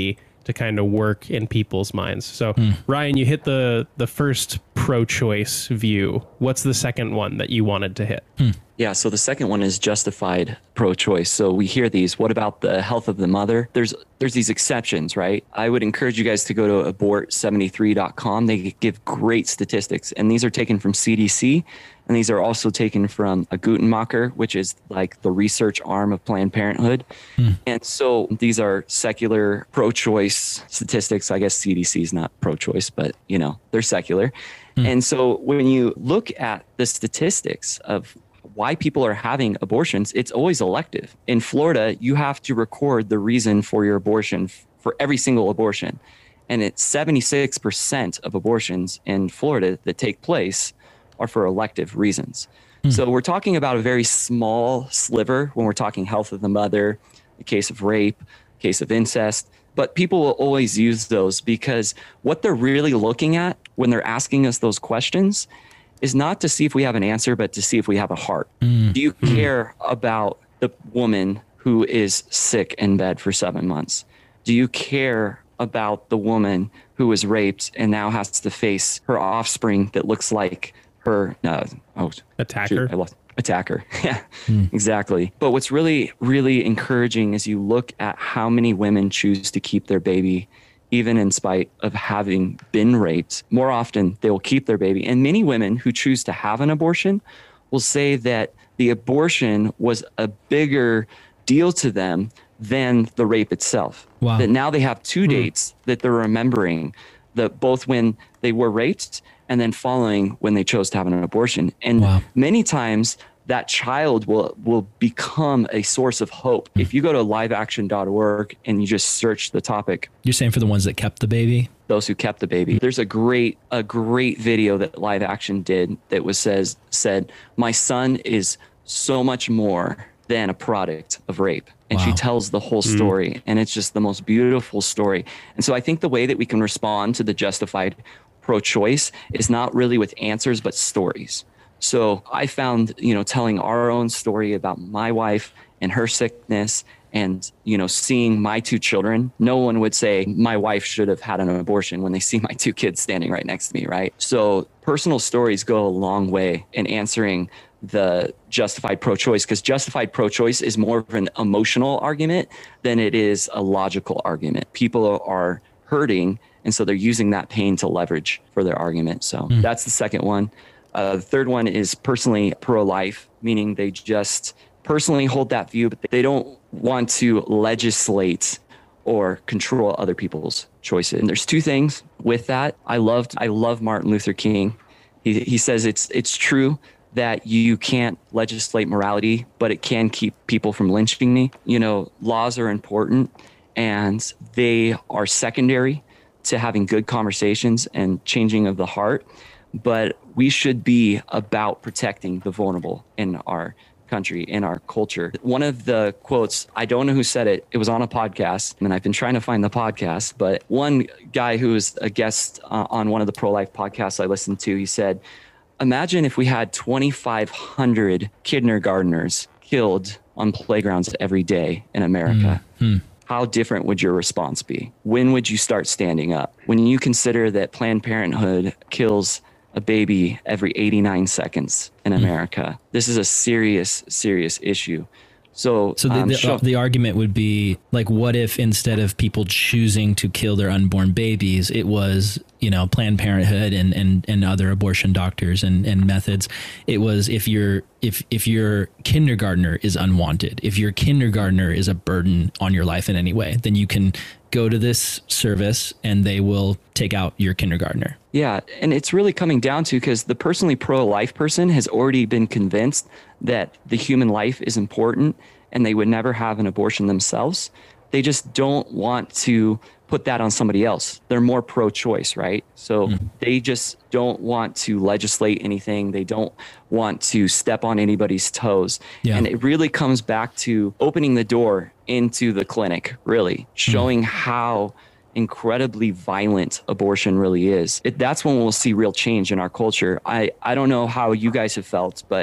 to kind of work in people's minds. So mm. Ryan, you hit the the first pro-choice view. What's the second one that you wanted to hit? Mm. Yeah, so the second one is justified pro-choice. So we hear these, what about the health of the mother? There's there's these exceptions, right? I would encourage you guys to go to abort seventy-three dot com. They give great statistics, and these are taken from C D C, and these are also taken from a Guttmacher, which is like the research arm of Planned Parenthood. Mm. And so these are secular pro-choice statistics. I guess C D C is not pro-choice, but you know, they're secular. Mm. And so when you look at the statistics of why people are having abortions, it's always elective. In Florida, you have to record the reason for your abortion f- for every single abortion. And it's seventy-six percent of abortions in Florida that take place are for elective reasons. Mm. So we're talking about a very small sliver when we're talking health of the mother, a case of rape, a case of incest. But people will always use those because what they're really looking at when they're asking us those questions is not to see if we have an answer, but to see if we have a heart. Mm. Do you care mm. about the woman who is sick in bed for seven months? Do you care about the woman who was raped and now has to face her offspring that looks like her uh, oh, attacker? Shoot, I lost, attacker. Yeah, mm. exactly. But what's really, really encouraging is you look at how many women choose to keep their baby even in spite of having been raped. More often, they will keep their baby. And many women who choose to have an abortion will say that the abortion was a bigger deal to them than the rape itself. Wow. That now they have two hmm. dates that they're remembering, that both when they were raped and then following when they chose to have an abortion. And wow. many times, that child will will become a source of hope. Mm. If you go to live action dot org and you just search the topic. You're saying for the ones that kept the baby? Those who kept the baby. Mm. There's a great a great video that Live Action did that was says said, my son is so much more than a product of rape. And wow. she tells the whole story. Mm. And it's just the most beautiful story. And so I think the way that we can respond to the justified pro-choice is not really with answers, but stories. So I found, you know, telling our own story about my wife and her sickness and, you know, seeing my two children, no one would say my wife should have had an abortion when they see my two kids standing right next to me, right? So personal stories go a long way in answering the justified pro-choice, because justified pro-choice is more of an emotional argument than it is a logical argument. People are hurting, and so they're using that pain to leverage for their argument. So mm. that's the second one. Uh, the third one is personally pro-life, meaning they just personally hold that view, but they don't want to legislate or control other people's choices. And there's two things with that. I loved, I love Martin Luther King. He he says it's it's true that you can't legislate morality, but it can keep people from lynching me. You know, laws are important and they are secondary to having good conversations and changing of the heart. But we should be about protecting the vulnerable in our country, in our culture. One of the quotes, I don't know who said it, it was on a podcast, and I've been trying to find the podcast, but one guy who was a guest uh, on one of the pro-life podcasts I listened to, he said, imagine if we had twenty-five hundred kindergartners killed on playgrounds every day in America. Mm-hmm. How different would your response be? When would you start standing up? When you consider that Planned Parenthood kills a baby every eighty-nine seconds in America. Mm. This is a serious, serious issue. So, so the, um, the, sure. the argument would be like, what if instead of people choosing to kill their unborn babies, it was, you know, Planned Parenthood and, and, and other abortion doctors and, and methods. It was if your if if your kindergartner is unwanted, if your kindergartner is a burden on your life in any way, then you can go to this service and they will take out your kindergartner. Yeah. And it's really coming down to, because the personally pro-life person has already been convinced that the human life is important and they would never have an abortion themselves. They just don't want to put that on somebody else. They're more pro-choice, right? So mm. they just don't want to legislate anything. They don't want to step on anybody's toes. Yeah. And it really comes back to opening the door into the clinic, really, showing mm. how incredibly violent abortion really is. It, that's when we'll see real change in our culture. I, I don't know how you guys have felt, but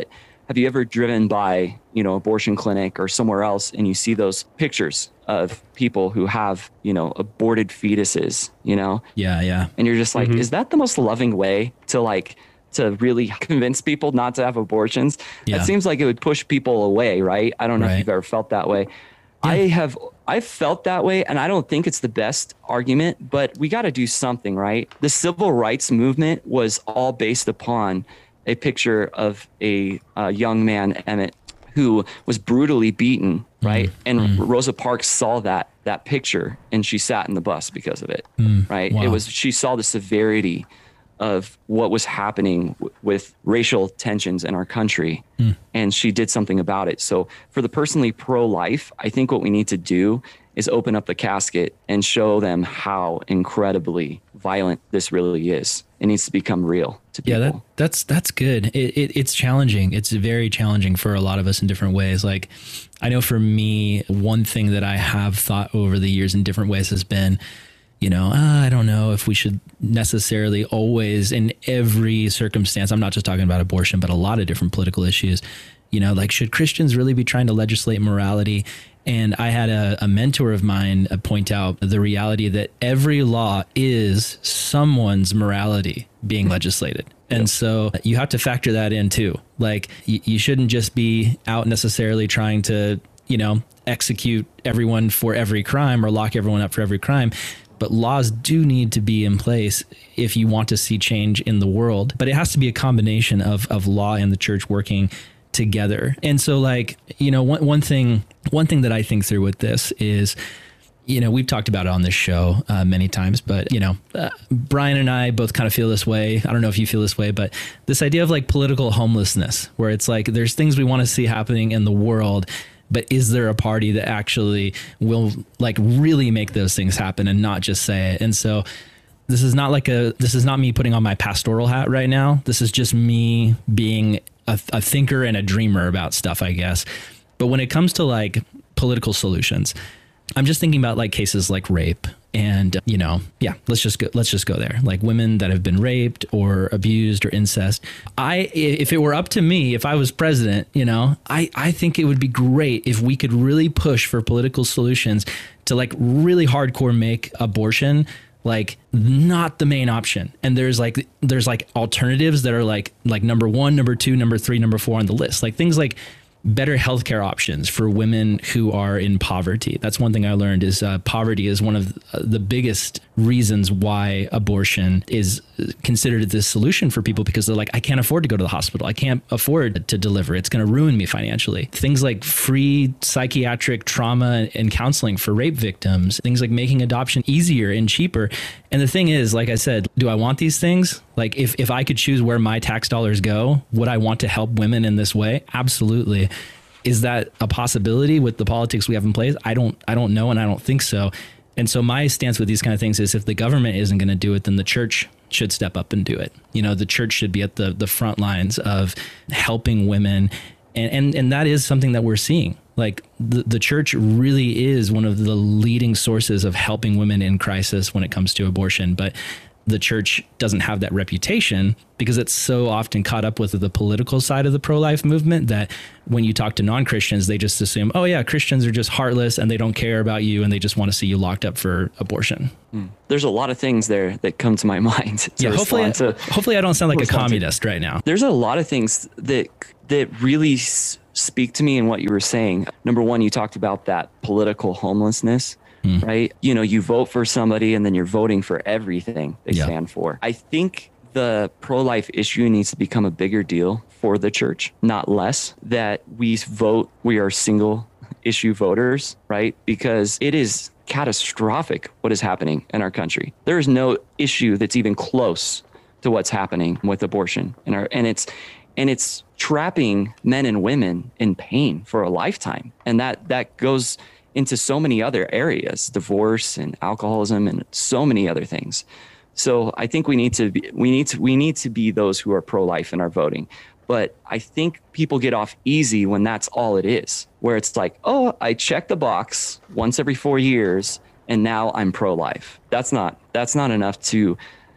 have you ever driven by, you know, abortion clinic or somewhere else and you see those pictures of people who have, you know, aborted fetuses, you know? Yeah, yeah. And you're just like, mm-hmm. is that the most loving way to like, to really convince people not to have abortions? Yeah. It seems like it would push people away, right? I don't know right. if you've ever felt that way. Yeah. I have, I've felt that way, and I don't think it's the best argument, but we got to do something, right? The civil rights movement was all based upon a picture of a, a young man, Emmett, who was brutally beaten, right? Mm. And mm. Rosa Parks saw that that picture, and she sat in the bus because of it, mm. right? Wow. It was she saw the severity of what was happening w- with racial tensions in our country, mm. and she did something about it. So for the personally pro-life, I think what we need to do is open up the casket and show them how incredibly violent this really is. It needs to become real to people. Yeah, that, that's that's good. It, it, it's challenging. It's very challenging for a lot of us in different ways. Like, I know for me, one thing that I have thought over the years in different ways has been, you know, uh, I don't know if we should necessarily always, in every circumstance, I'm not just talking about abortion, but a lot of different political issues, you know, like, should Christians really be trying to legislate morality? And I had a, a mentor of mine point out the reality that every law is someone's morality being legislated. And yep. so you have to factor that in too. Like, y- you shouldn't just be out necessarily trying to, you know, execute everyone for every crime or lock everyone up for every crime. But laws do need to be in place if you want to see change in the world. But it has to be a combination of, of law and the church working together. And so, like, you know, one, one thing, one thing that I think through with this is, you know, we've talked about it on this show uh, many times, but, you know, uh, Brian and I both kind of feel this way. I don't know if you feel this way, but this idea of like political homelessness, where it's like, there's things we want to see happening in the world, but is there a party that actually will like really make those things happen and not just say it? And so this is not like a, this is not me putting on my pastoral hat right now. This is just me being a, a thinker and a dreamer about stuff, I guess. But when it comes to like political solutions, I'm just thinking about like cases like rape and, you know, yeah, let's just go, let's just go there. Like women that have been raped or abused or incest. I, if it were up to me, if I was president, you know, I, I think it would be great if we could really push for political solutions to like really hardcore make abortion like not the main option. And there's like, there's like alternatives that are like, like number one, number two, number three, number four on the list, like things like better healthcare options for women who are in poverty. That's one thing I learned is uh, poverty is one of the biggest reasons why abortion is considered this solution for people, because they're like, I can't afford to go to the hospital. I can't afford to deliver. It's going to ruin me financially. Things like free psychiatric trauma and counseling for rape victims, things like making adoption easier and cheaper. And the thing is, like I said, do I want these things? Like if, if I could choose where my tax dollars go, would I want to help women in this way? Absolutely. Is that a possibility with the politics we have in place? I don't, I don't know. And I don't think so. And so my stance with these kind of things is if the government isn't going to do it, then the church should step up and do it. You know, the church should be at the, the front lines of helping women. And, and, and that is something that we're seeing. Like the, the church really is one of the leading sources of helping women in crisis when it comes to abortion. But the church doesn't have that reputation because it's so often caught up with the political side of the pro-life movement that when you talk to non-Christians, they just assume, oh yeah, Christians are just heartless and they don't care about you and they just want to see you locked up for abortion. Mm. There's a lot of things there that come to my mind. To yeah, hopefully, to, hopefully I don't sound like a communist to. right now. There's a lot of things that that really s- speak to me in what you were saying. Number one, you talked about that political homelessness. Mm. Right. You know, you vote for somebody and then you're voting for everything they yeah. stand for. I think the pro-life issue needs to become a bigger deal for the church, not less, that we vote, we are single issue voters, right? Because it is catastrophic what is happening in our country. There is no issue that's even close to what's happening with abortion in our, and it's, and it's trapping men and women in pain for a lifetime. And that, that goes into so many other areas, divorce and alcoholism and so many other things. So I think we need to be, we need to, we need to be those who are pro-life in our voting. But I think people get off easy when that's all it is, where it's like, oh, I check the box once every four years and now I'm pro-life. That's not, that's not enough to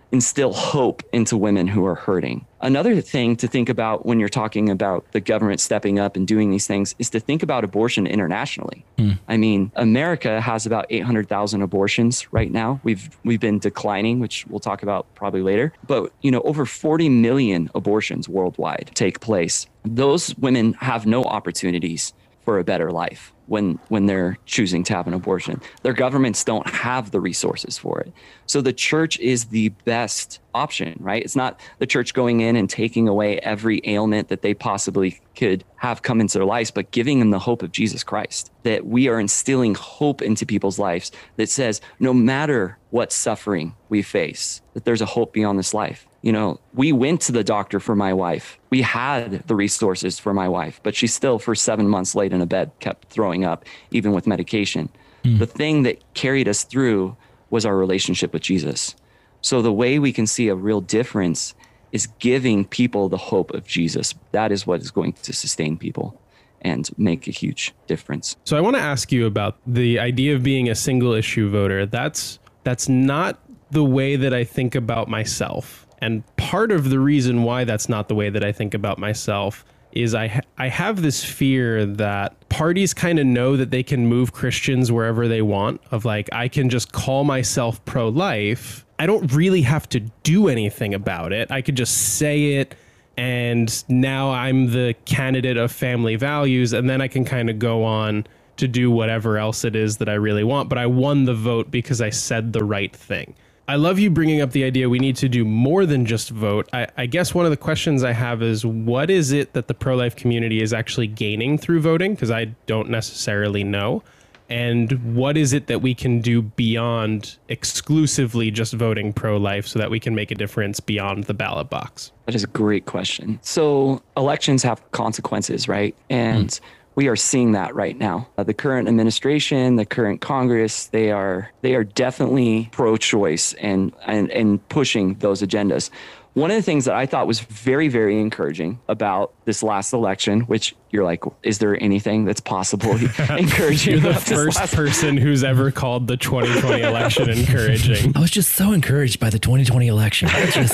instill hope into women who are hurting. Another thing to think about when you're talking about the government stepping up and doing these things is to think about abortion internationally. Mm. I mean, America has about eight hundred thousand abortions right now. We've we've been declining, which we'll talk about probably later. But, you know, over forty million abortions worldwide take place. Those women have no opportunities for a better life when when they're choosing to have an abortion. Their governments don't have the resources for it. So the church is the best option, right? It's not the church going in and taking away every ailment that they possibly could have come into their lives, but giving them the hope of Jesus Christ, that we are instilling hope into people's lives that says, no matter what suffering we face, that there's a hope beyond this life. You know, we went to the doctor for my wife. We had the resources for my wife, but she still, for seven months laid in a bed, kept throwing up, even with medication. Mm. The thing that carried us through was our relationship with Jesus. So the way we can see a real difference is giving people the hope of Jesus. That is what is going to sustain people and make a huge difference. So I want to ask you about the idea of being a single issue voter. That's that's not the way that I think about myself. And part of the reason why that's not the way that I think about myself is I ha- I have this fear that parties kind of know that they can move Christians wherever they want, of like, I can just call myself pro-life. I don't really have to do anything about it. I could just say it, and now I'm the candidate of family values, and then I can kind of go on to do whatever else it is that I really want. But I won the vote because I said the right thing. I love you bringing up the idea we need to do more than just vote. I, I guess one of the questions I have is, what is it that the pro-life community is actually gaining through voting? Because I don't necessarily know. And what is it that we can do beyond exclusively just voting pro-life so that we can make a difference beyond the ballot box? That is a great question. So elections have consequences, right? And mm. we are seeing that right now. Uh, the current administration, the current Congress, they are they are definitely pro-choice and, and and pushing those agendas. One of the things that I thought was very, very encouraging about this last election, which you're like, is there anything that's possibly encouraging? You're the first last... person who's ever called the twenty twenty election encouraging. I was just so encouraged by the twenty twenty election. I just,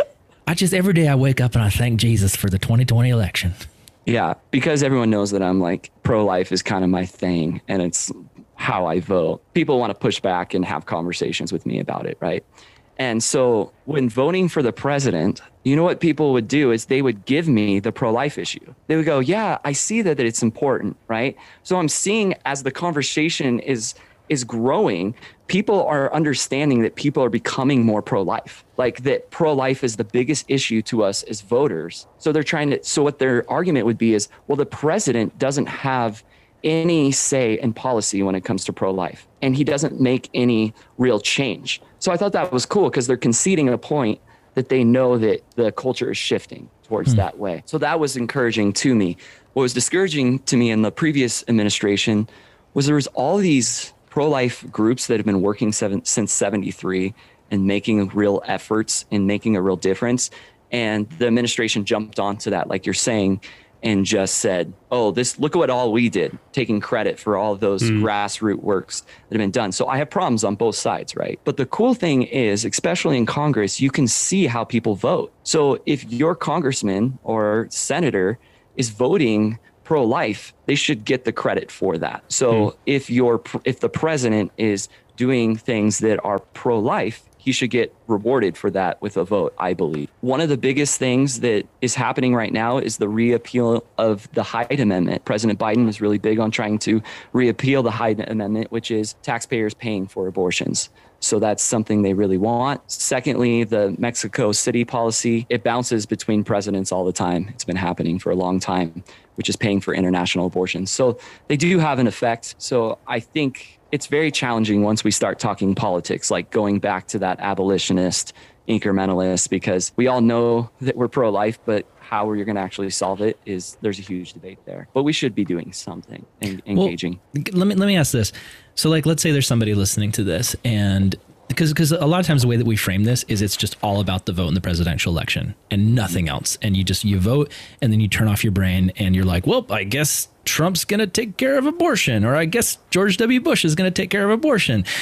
I just every day I wake up and I thank Jesus for the twenty twenty election. Yeah, because everyone knows that I'm like, pro-life is kind of my thing, and it's how I vote. People want to push back and have conversations with me about it, right? And so when voting for the president, you know what people would do is they would give me the pro-life issue. They would go, yeah, I see that, that it's important, right? So I'm seeing as the conversation is is growing, people are understanding that people are becoming more pro-life, like that pro-life is the biggest issue to us as voters. So they're trying to, so what their argument would be is, well, the president doesn't have any say in policy when it comes to pro-life, and he doesn't make any real change. So I thought that was cool because they're conceding a point that they know that the culture is shifting towards mm. that way. So that was encouraging to me. What was discouraging to me in the previous administration was there was all these pro-life groups that have been working seven, since seventy-three and making real efforts and making a real difference. And the administration jumped onto that, like you're saying, and just said, oh, this, look at what all we did, taking credit for all of those mm. grassroots works that have been done. So I have problems on both sides, right? But the cool thing is, especially in Congress, you can see how people vote. So if your congressman or senator is voting pro-life, they should get the credit for that. So mm. if your if the president is doing things that are pro-life, he should get rewarded for that with a vote, I believe. One of the biggest things that is happening right now is the reappeal of the Hyde Amendment. President Biden is really big on trying to reappeal the Hyde Amendment, which is taxpayers paying for abortions. So that's something they really want. Secondly, the Mexico City policy, it bounces between presidents all the time. It's been happening for a long time, which is paying for international abortions. So they do have an effect. So I think it's very challenging once we start talking politics, like going back to that abolitionist, incrementalist, because we all know that we're pro-life, but how we're going to actually solve it is, there's a huge debate there. But we should be doing something and engaging. Well, let me let me ask this. So like, let's say there's somebody listening to this, and because because a lot of times the way that we frame this is it's just all about the vote in the presidential election and nothing else. And you just, you vote and then you turn off your brain and you're like, well, I guess Trump's going to take care of abortion, or I guess George W. Bush is going to take care of abortion.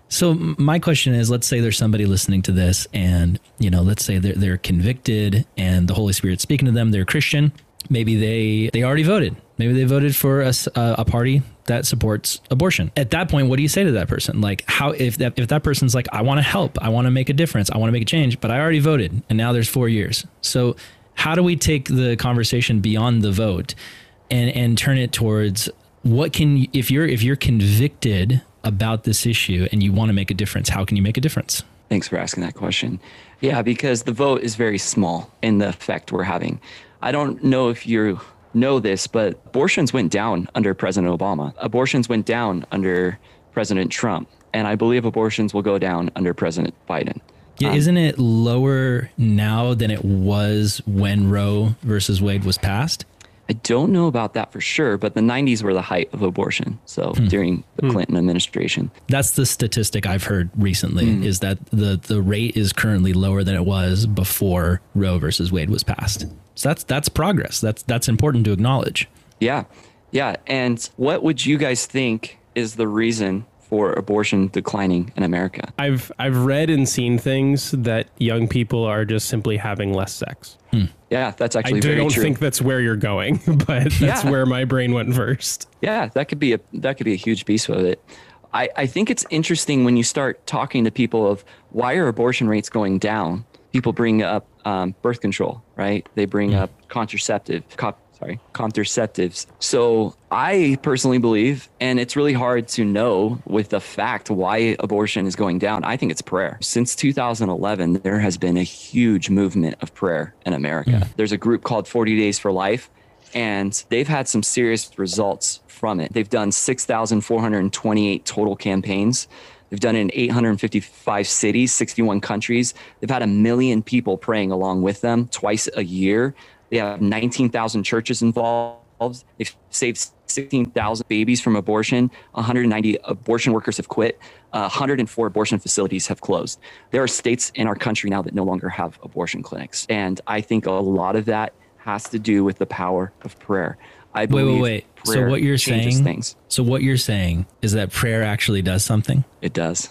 So my question is, let's say there's somebody listening to this and, you know, let's say they're, they're convicted and the Holy Spirit's speaking to them. They're Christian. Maybe they, they already voted. Maybe they voted for a, a party that supports abortion. At that point, what do you say to that person? Like how, if that, if that person's like, I want to help, I want to make a difference, I want to make a change, but I already voted and now there's four years. So how do we take the conversation beyond the vote and, and turn it towards what can, if you're, if you're convicted about this issue and you want to make a difference, how can you make a difference? Thanks for asking that question. Yeah, because the vote is very small in the effect we're having. I don't know if you know this, but abortions went down under President Obama. Abortions went down under President Trump. And I believe abortions will go down under President Biden. Yeah, um, isn't it lower now than it was when Roe versus Wade was passed? I don't know about that for sure, but the nineties were the height of abortion. So hmm. during the Clinton hmm. administration. That's the statistic I've heard recently hmm. is that the, the rate is currently lower than it was before Roe versus Wade was passed. So that's that's progress. That's that's important to acknowledge. Yeah. Yeah. And what would you guys think is the reason for abortion declining in America? I've I've read and seen things that young people are just simply having less sex. Hmm. Yeah, that's actually very true. I don't think that's where you're going, but that's yeah. where my brain went first. Yeah, that could be a that could be a huge piece of it. I, I think it's interesting when you start talking to people of why are abortion rates going down. People bring up um, birth control, right? They bring mm. up contraceptive, co- sorry, contraceptives. So I personally believe, and it's really hard to know with the fact why abortion is going down. I think it's prayer. Since two thousand eleven, there has been a huge movement of prayer in America. Mm. There's a group called forty days for life, and they've had some serious results from it. They've done six thousand four hundred twenty-eight total campaigns. They've done it in eight hundred fifty-five cities, sixty-one countries. They've had a million people praying along with them twice a year. They have nineteen thousand churches involved. They've saved sixteen thousand babies from abortion. one hundred ninety abortion workers have quit. Uh, one hundred four abortion facilities have closed. There are states in our country now that no longer have abortion clinics. And I think a lot of that has to do with the power of prayer. I believe wait, wait, wait. So what you're saying, things. so what you're saying is that prayer actually does something? It does.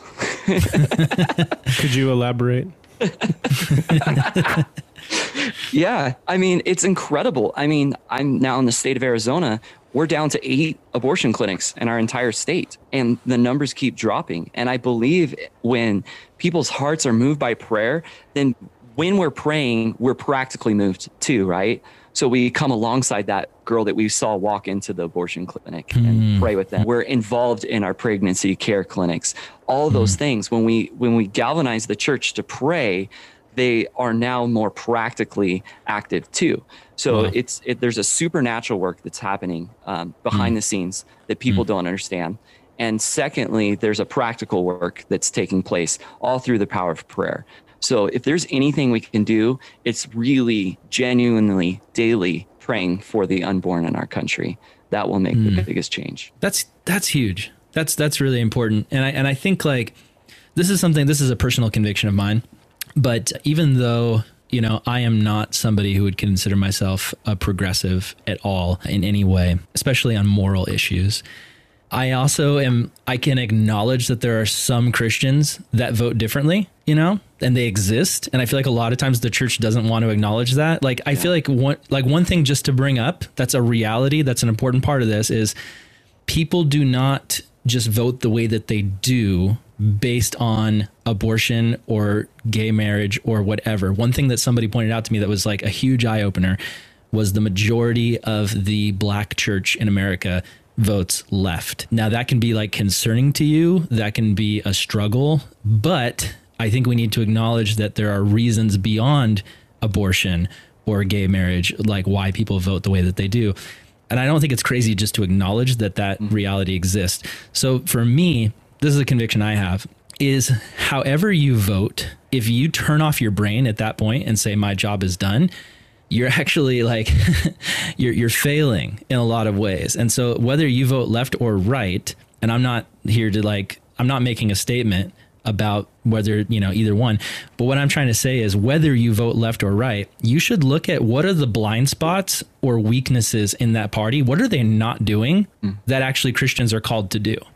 Could you elaborate? Yeah, I mean, it's incredible. I mean, I'm now in the state of Arizona. We're down to eight abortion clinics in our entire state, and the numbers keep dropping. And I believe when people's hearts are moved by prayer, then when we're praying, we're practically moved too, right? So we come alongside that girl that we saw walk into the abortion clinic mm. and pray with them. We're involved in our pregnancy care clinics. All of those mm. things, when we when we galvanize the church to pray, they are now more practically active too. So wow. it's it, there's a supernatural work that's happening um, behind mm. the scenes that people mm. don't understand. And secondly, there's a practical work that's taking place all through the power of prayer. So if there's anything we can do, it's really genuinely daily praying for the unborn in our country. That will make mm. the biggest change. That's that's huge. That's that's really important. And I and I think like this is something, this is a personal conviction of mine. But even though, you know, I am not somebody who would consider myself a progressive at all in any way, especially on moral issues, I also am, I can acknowledge that there are some Christians that vote differently, you know, and they exist. And I feel like a lot of times the church doesn't want to acknowledge that. Like, I yeah. feel like one, like one thing just to bring up, that's a reality, that's an important part of this, is people do not just vote the way that they do based on abortion or gay marriage or whatever. One thing that somebody pointed out to me that was like a huge eye opener was the majority of the black church in America votes left. Now that can be like concerning to you, that can be a struggle, but I think we need to acknowledge that there are reasons beyond abortion or gay marriage, like why people vote the way that they do. And I don't think it's crazy just to acknowledge that that reality exists. So for me, this is a conviction I have, is however you vote, if you turn off your brain at that point and say, my job is done, you're actually like, you're you're failing in a lot of ways. And so whether you vote left or right, and I'm not here to like, I'm not making a statement about whether, you know, either one, but what I'm trying to say is whether you vote left or right, you should look at what are the blind spots or weaknesses in that party. What are they not doing mm. that actually Christians are called to do?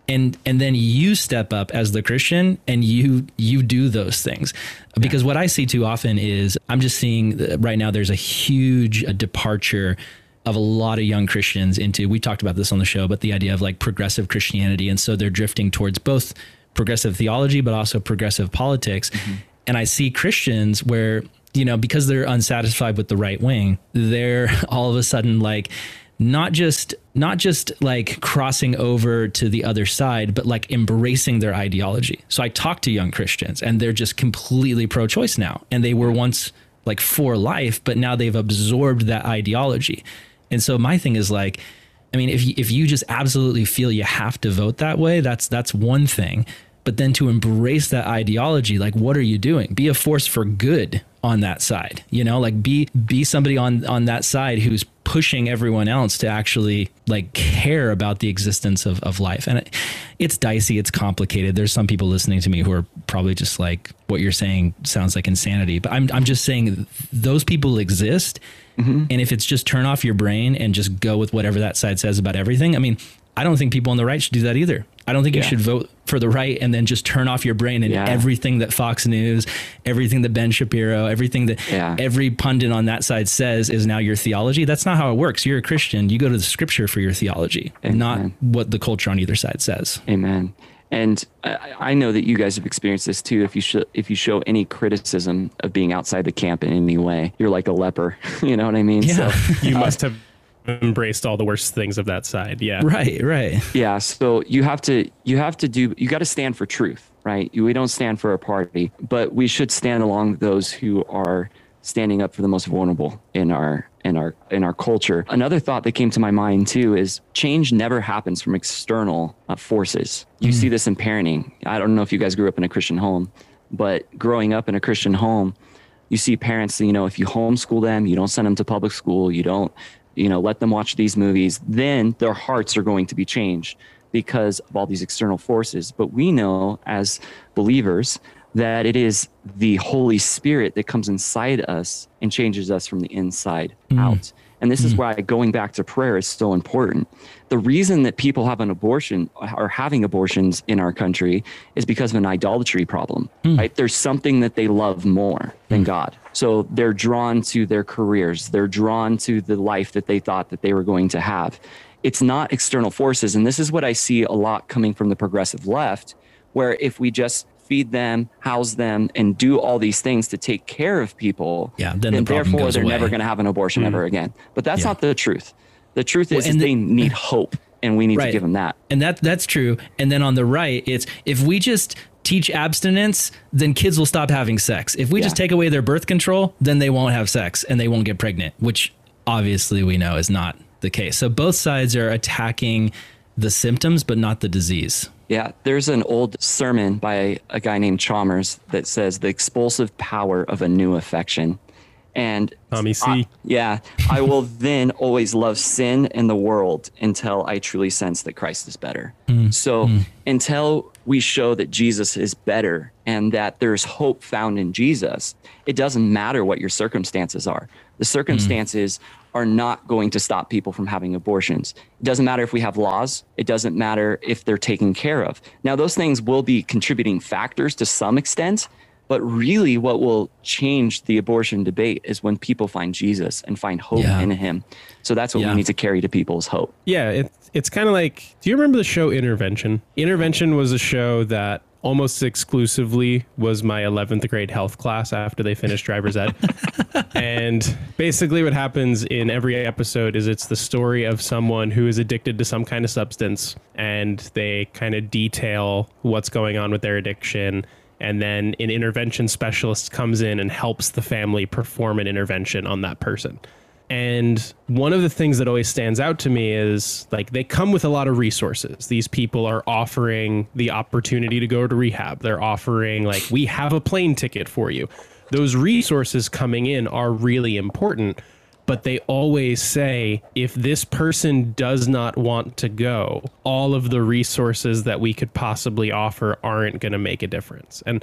And and then you step up as the Christian and you you do those things. Because what I see too often is I'm just seeing that right now there's a huge a departure of a lot of young Christians into, we talked about this on the show, but the idea of like progressive Christianity. And so they're drifting towards both progressive theology, but also progressive politics. Mm-hmm. And I see Christians where, you know, because they're unsatisfied with the right wing, they're all of a sudden like, not just not just like crossing over to the other side, but like embracing their ideology. So I talk to young Christians and they're just completely pro-choice now. And they were once like for life, but now they've absorbed that ideology. And so my thing is like, I mean, if you, if you just absolutely feel you have to vote that way, that's that's one thing. But then to embrace that ideology, like, what are you doing? Be a force for good on that side, you know, like be be somebody on on that side who's pushing everyone else to actually like care about the existence of, of life. And it, it's dicey. It's complicated. There's some people listening to me who are probably just like, what you're saying sounds like insanity, but I'm I'm just saying those people exist. Mm-hmm. And if it's just turn off your brain and just go with whatever that side says about everything, I mean, I don't think people on the right should do that either. I don't think yeah. you should vote for the right and then just turn off your brain and yeah. everything that Fox News, everything that Ben Shapiro, everything that yeah. every pundit on that side says is now your theology. That's not how it works. You're a Christian. You go to the scripture for your theology, Amen. Not what the culture on either side says. Amen. And I, I know that you guys have experienced this too. If you show, if you show any criticism of being outside the camp in any way, you're like a leper. You know what I mean? Yeah. So you must have embraced all the worst things of that side. Yeah. Right. Right. Yeah. So you have to, you have to do, you got to stand for truth, right? We don't stand for a party, but we should stand along those who are standing up for the most vulnerable in our, in our, in our culture. Another thought that came to my mind too is change never happens from external uh, forces. You mm. see this in parenting. I don't know if you guys grew up in a Christian home, but growing up in a Christian home, you see parents, you know, if you homeschool them, you don't send them to public school, you don't, you know, let them watch these movies, then their hearts are going to be changed because of all these external forces. But we know as believers that it is the Holy Spirit that comes inside us and changes us from the inside mm. out. And this mm. is why going back to prayer is so important. The reason that people have an abortion or having abortions in our country is because of an idolatry problem, mm. right? There's something that they love more than mm. God. So they're drawn to their careers. They're drawn to the life that they thought that they were going to have. It's not external forces. And this is what I see a lot coming from the progressive left, where if we just feed them, house them, and do all these things to take care of people, yeah, then, then the therefore goes they're away. never going to have an abortion mm. ever again. But that's yeah. not the truth. The truth is, well, is the, they need hope, and we need right. to give them that. And that that's true. And then on the right, it's if we just teach abstinence, then kids will stop having sex. If we yeah. just take away their birth control, then they won't have sex and they won't get pregnant, which obviously we know is not the case. So both sides are attacking the symptoms, but not the disease. Yeah, there's an old sermon by a guy named Chalmers that says the expulsive power of a new affection. And Tommy C. I, yeah, I will then always love sin and the world until I truly sense that Christ is better. Mm. So mm. until we show that Jesus is better and that there's hope found in Jesus, it doesn't matter what your circumstances are. The circumstances mm. are not going to stop people from having abortions. It doesn't matter if we have laws. It doesn't matter if they're taken care of. Now, those things will be contributing factors to some extent, but really what will change the abortion debate is when people find Jesus and find hope yeah. in him. So that's what yeah. we need to carry to people is hope. Yeah, it, it's kind of like, do you remember the show Intervention? Intervention was a show that almost exclusively was my eleventh grade health class after they finished driver's ed. And basically what happens in every episode is it's the story of someone who is addicted to some kind of substance, and they kind of detail what's going on with their addiction. And then an intervention specialist comes in and helps the family perform an intervention on that person. And one of the things that always stands out to me is like they come with a lot of resources. These people are offering the opportunity to go to rehab. They're offering like, we have a plane ticket for you. Those resources coming in are really important, but they always say, if this person does not want to go, all of the resources that we could possibly offer aren't going to make a difference. And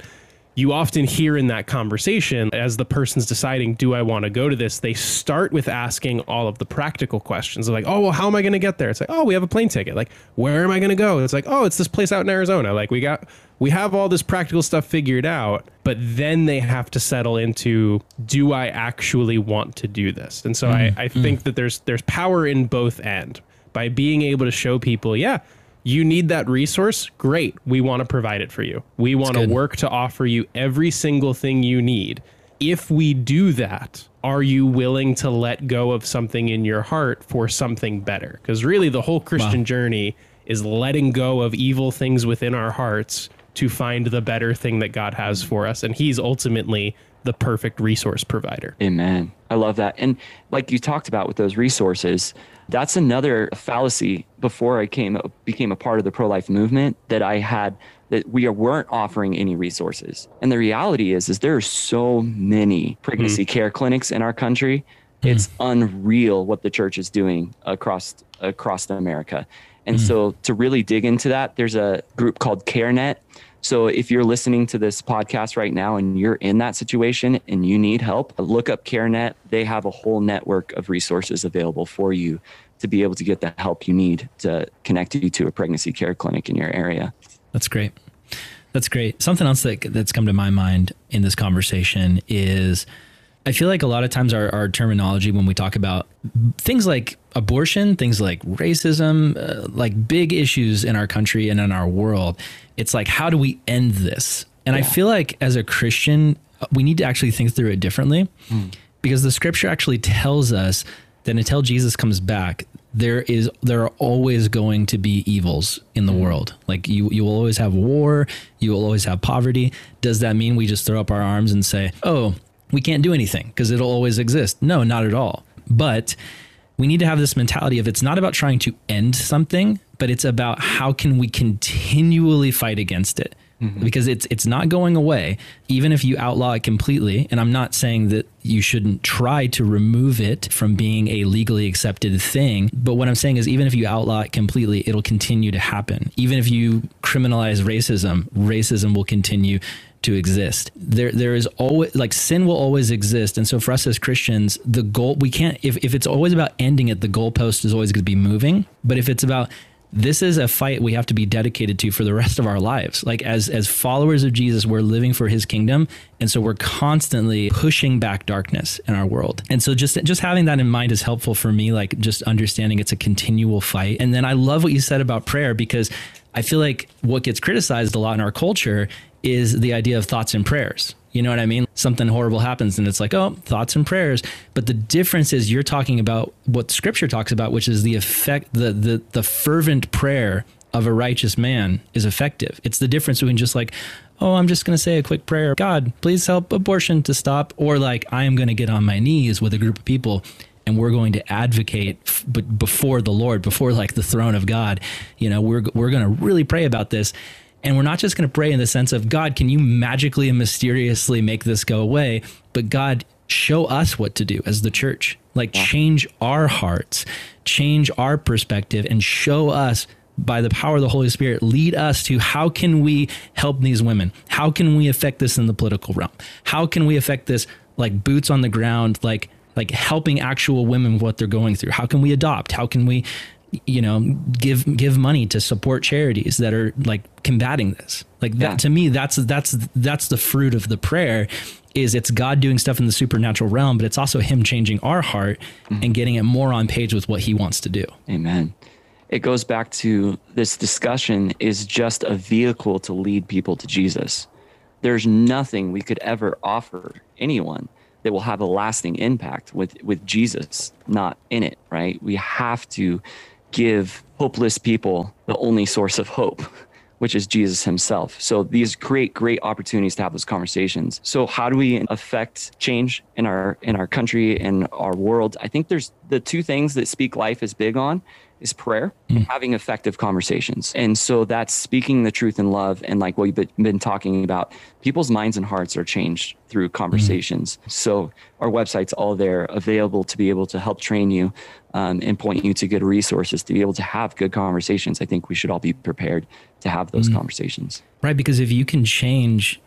you often hear in that conversation, as the person's deciding, do I want to go to this? They start with asking all of the practical questions. They're like, oh, well, how am I going to get there? It's like, oh, we have a plane ticket. Like, where am I going to go? It's like, oh, it's this place out in Arizona. Like, we got, we have all this practical stuff figured out, but then they have to settle into, do I actually want to do this? And so mm, I, I mm. think that there's, there's power in both ends by being able to show people, yeah, you need that resource. Great. We want to provide it for you. We want to work to offer you every single thing you need. If we do that, are you willing to let go of something in your heart for something better? Because really the whole Christian wow. journey is letting go of evil things within our hearts to find the better thing that God has for us. And he's ultimately the perfect resource provider. Amen. I love that. And like you talked about with those resources, that's another fallacy before I came became a part of the pro-life movement that I had, that we weren't offering any resources. And the reality is, is there are so many pregnancy mm-hmm. care clinics in our country. Mm-hmm. It's unreal what the church is doing across across America. And mm-hmm. so to really dig into that, there's a group called CareNet. So if you're listening to this podcast right now and you're in that situation and you need help, look up CareNet. They have a whole network of resources available for you to be able to get the help you need to connect you to a pregnancy care clinic in your area. That's great. That's great. Something else that, that's come to my mind in this conversation is I feel like a lot of times our, our terminology when we talk about things like abortion, things like racism, uh, like big issues in our country and in our world, it's like, how do we end this? And yeah. I feel like as a Christian, we need to actually think through it differently mm. because the scripture actually tells us that until Jesus comes back, there is there are always going to be evils in the mm. world. Like you, you will always have war, you will always have poverty. Does that mean we just throw up our arms and say, oh, we can't do anything because it'll always exist? No, not at all. But we need to have this mentality of it's not about trying to end something, but it's about how can we continually fight against it? Mm-hmm. Because it's it's not going away, even if you outlaw it completely. And I'm not saying that you shouldn't try to remove it from being a legally accepted thing. But what I'm saying is even if you outlaw it completely, it'll continue to happen. Even if you criminalize racism, racism will continue to exist. There, there is always, like, sin will always exist. And so for us as Christians, the goal, we can't, if, if it's always about ending it, the goalpost is always going to be moving. But if it's about, this is a fight we have to be dedicated to for the rest of our lives. Like as, as followers of Jesus, we're living for his kingdom. And so we're constantly pushing back darkness in our world. And so just, just having that in mind is helpful for me, like just understanding it's a continual fight. And then I love what you said about prayer, because I feel like what gets criticized a lot in our culture is the idea of thoughts and prayers. You know what I mean? Something horrible happens and it's like, oh, thoughts and prayers. But the difference is you're talking about what scripture talks about, which is the effect, the the the fervent prayer of a righteous man is effective. It's the difference between just like, oh, I'm just going to say a quick prayer, God, please help abortion to stop. Or like, I am going to get on my knees with a group of people and we're going to advocate f- but before the Lord, before like the throne of God. You know, we're we're going to really pray about this. And we're not just going to pray in the sense of, God, can you magically and mysteriously make this go away? But God, show us what to do as the church. Like change our hearts, change our perspective, and show us by the power of the Holy Spirit, lead us to how can we help these women? How can we affect this in the political realm? How can we affect this like boots on the ground, like like helping actual women with what they're going through? How can we adopt? How can we, you know, give give money to support charities that are like combating this? Like that, yeah. To me, that's that's that's the fruit of the prayer. Is it's God doing stuff in the supernatural realm, but it's also him changing our heart mm-hmm. and getting it more on page with what he wants to do. Amen. It goes back to this discussion is just a vehicle to lead people to Jesus. There's nothing we could ever offer anyone that will have a lasting impact with, with Jesus not in it, right? We have to give hopeless people the only source of hope, which is Jesus himself. So these create great opportunities to have those conversations. So how do we affect change in our in our country and our world? I think there's the two things that Speak Life is big on is prayer mm. and having effective conversations. And so that's speaking the truth in love. And like what you've been talking about, people's minds and hearts are changed through conversations. Mm. So our website's all there available to be able to help train you um, and point you to good resources to be able to have good conversations. I think we should all be prepared to have those mm. conversations. Right. Because if you can change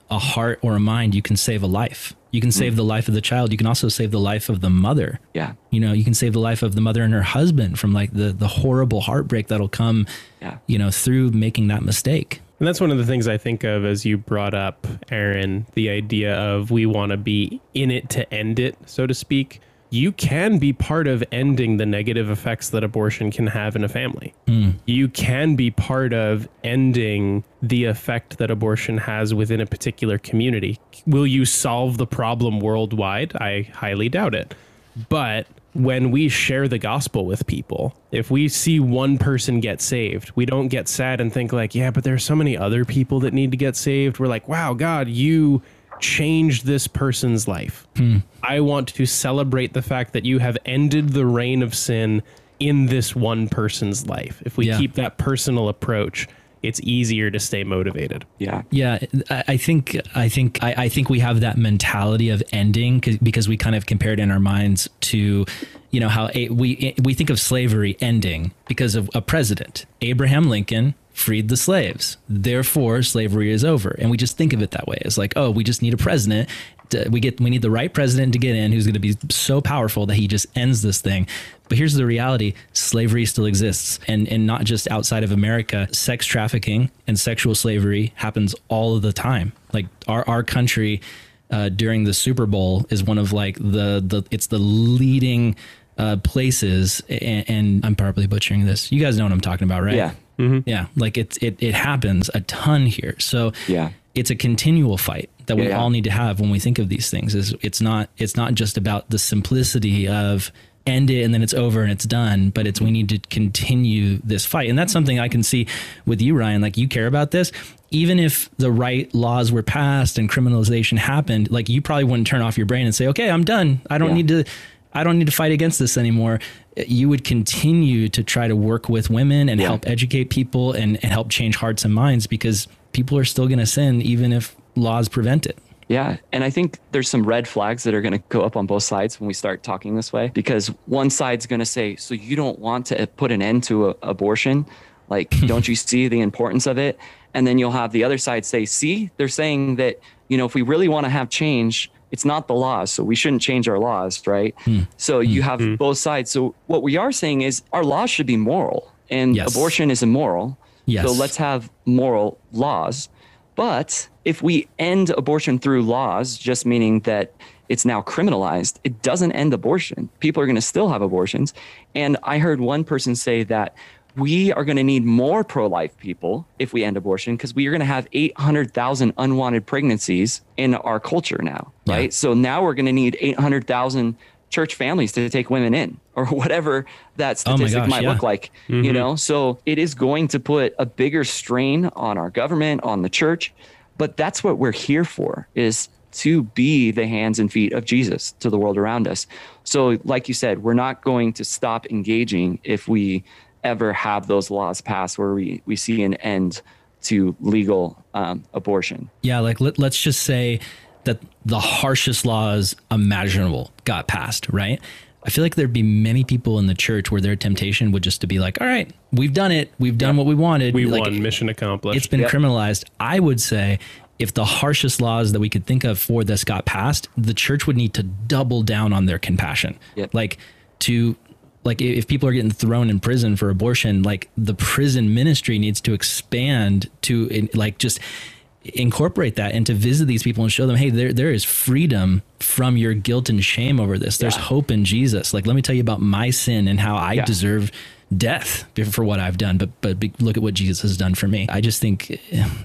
a heart or a mind, you can save a life. You can save mm. the life of the child. You can also save the life of the mother. Yeah. You know, you can save the life of the mother and her husband from like the, the horrible heartbreak that'll come, yeah. you know, through making that mistake. And that's one of the things I think of as you brought up, Aaron, the idea of we want to be in it to end it, so to speak. You can be part of ending the negative effects that abortion can have in a family. Mm. You can be part of ending the effect that abortion has within a particular community. Will you solve the problem worldwide? I highly doubt it. But when we share the gospel with people, if we see one person get saved, we don't get sad and think like, yeah, but there's so many other people that need to get saved. We're like, wow, God, you changed this person's life. Hmm. I want to celebrate the fact that you have ended the reign of sin in this one person's life. If we yeah. keep that personal approach, it's easier to stay motivated. Yeah. Yeah. I think, I think, I, I think we have that mentality of ending because we kind of compared in our minds to, you know, how a, we, we think of slavery ending because of a president, Abraham Lincoln, freed the slaves. Therefore, slavery is over. And we just think of it that way. It's like, oh, we just need a president. To, we get we need the right president to get in who's going to be so powerful that he just ends this thing. But here's the reality. Slavery still exists. And, and not just outside of America. Sex trafficking and sexual slavery happens all of the time. Like our, our country uh, during the Super Bowl is one of like the, the it's the leading uh, places. And, and I'm probably butchering this. You guys know what I'm talking about, right? Yeah. Mm-hmm. Yeah, like it's it it happens a ton here. So yeah, it's a continual fight that we yeah, yeah. all need to have when we think of these things. Is it's not it's not just about the simplicity of end it and then it's over and it's done, but it's we need to continue this fight. And that's something I can see with you, Ryan. Like you care about this. Even if the right laws were passed and criminalization happened, like you probably wouldn't turn off your brain and say, okay, I'm done. I don't yeah. need to I don't need to fight against this anymore. You would continue to try to work with women and yeah. help educate people and, and help change hearts and minds because people are still going to sin even if laws prevent it. Yeah. And I think there's some red flags that are going to go up on both sides when we start talking this way, because one side's going to say, so you don't want to put an end to a, abortion? Like, don't you see the importance of it? And then you'll have the other side say, see, they're saying that, you know, if we really want to have change, it's not the laws, so we shouldn't change our laws, right? Mm. So you have mm. both sides. So what we are saying is our laws should be moral, and yes. abortion is immoral. Yes. So let's have moral laws. But if we end abortion through laws, just meaning that it's now criminalized, it doesn't end abortion. People are going to still have abortions. And I heard one person say that we are going to need more pro-life people if we end abortion, because we are going to have eight hundred thousand unwanted pregnancies in our culture now, right? Yeah. So now we're going to need eight hundred thousand church families to take women in, or whatever that statistic oh gosh, might yeah. look like, mm-hmm. you know? So it is going to put a bigger strain on our government, on the church, but that's what we're here for, is to be the hands and feet of Jesus to the world around us. So like you said, we're not going to stop engaging if we ever have those laws passed where we, we see an end to legal um, abortion. Yeah, like let, let's just say that the harshest laws imaginable got passed, right? I feel like there'd be many people in the church where their temptation would just to be like, all right, we've done it. We've done yep. what we wanted. We like, won, mission accomplished. It's been yep. criminalized. I would say if the harshest laws that we could think of for this got passed, the church would need to double down on their compassion. Yep. Like to... Like if people are getting thrown in prison for abortion, like the prison ministry needs to expand to like just incorporate that and to visit these people and show them, hey, there there is freedom from your guilt and shame over this. There's yeah. hope in Jesus. Like, let me tell you about my sin and how I yeah. deserve death for what I've done, but but look at what Jesus has done for me. I just think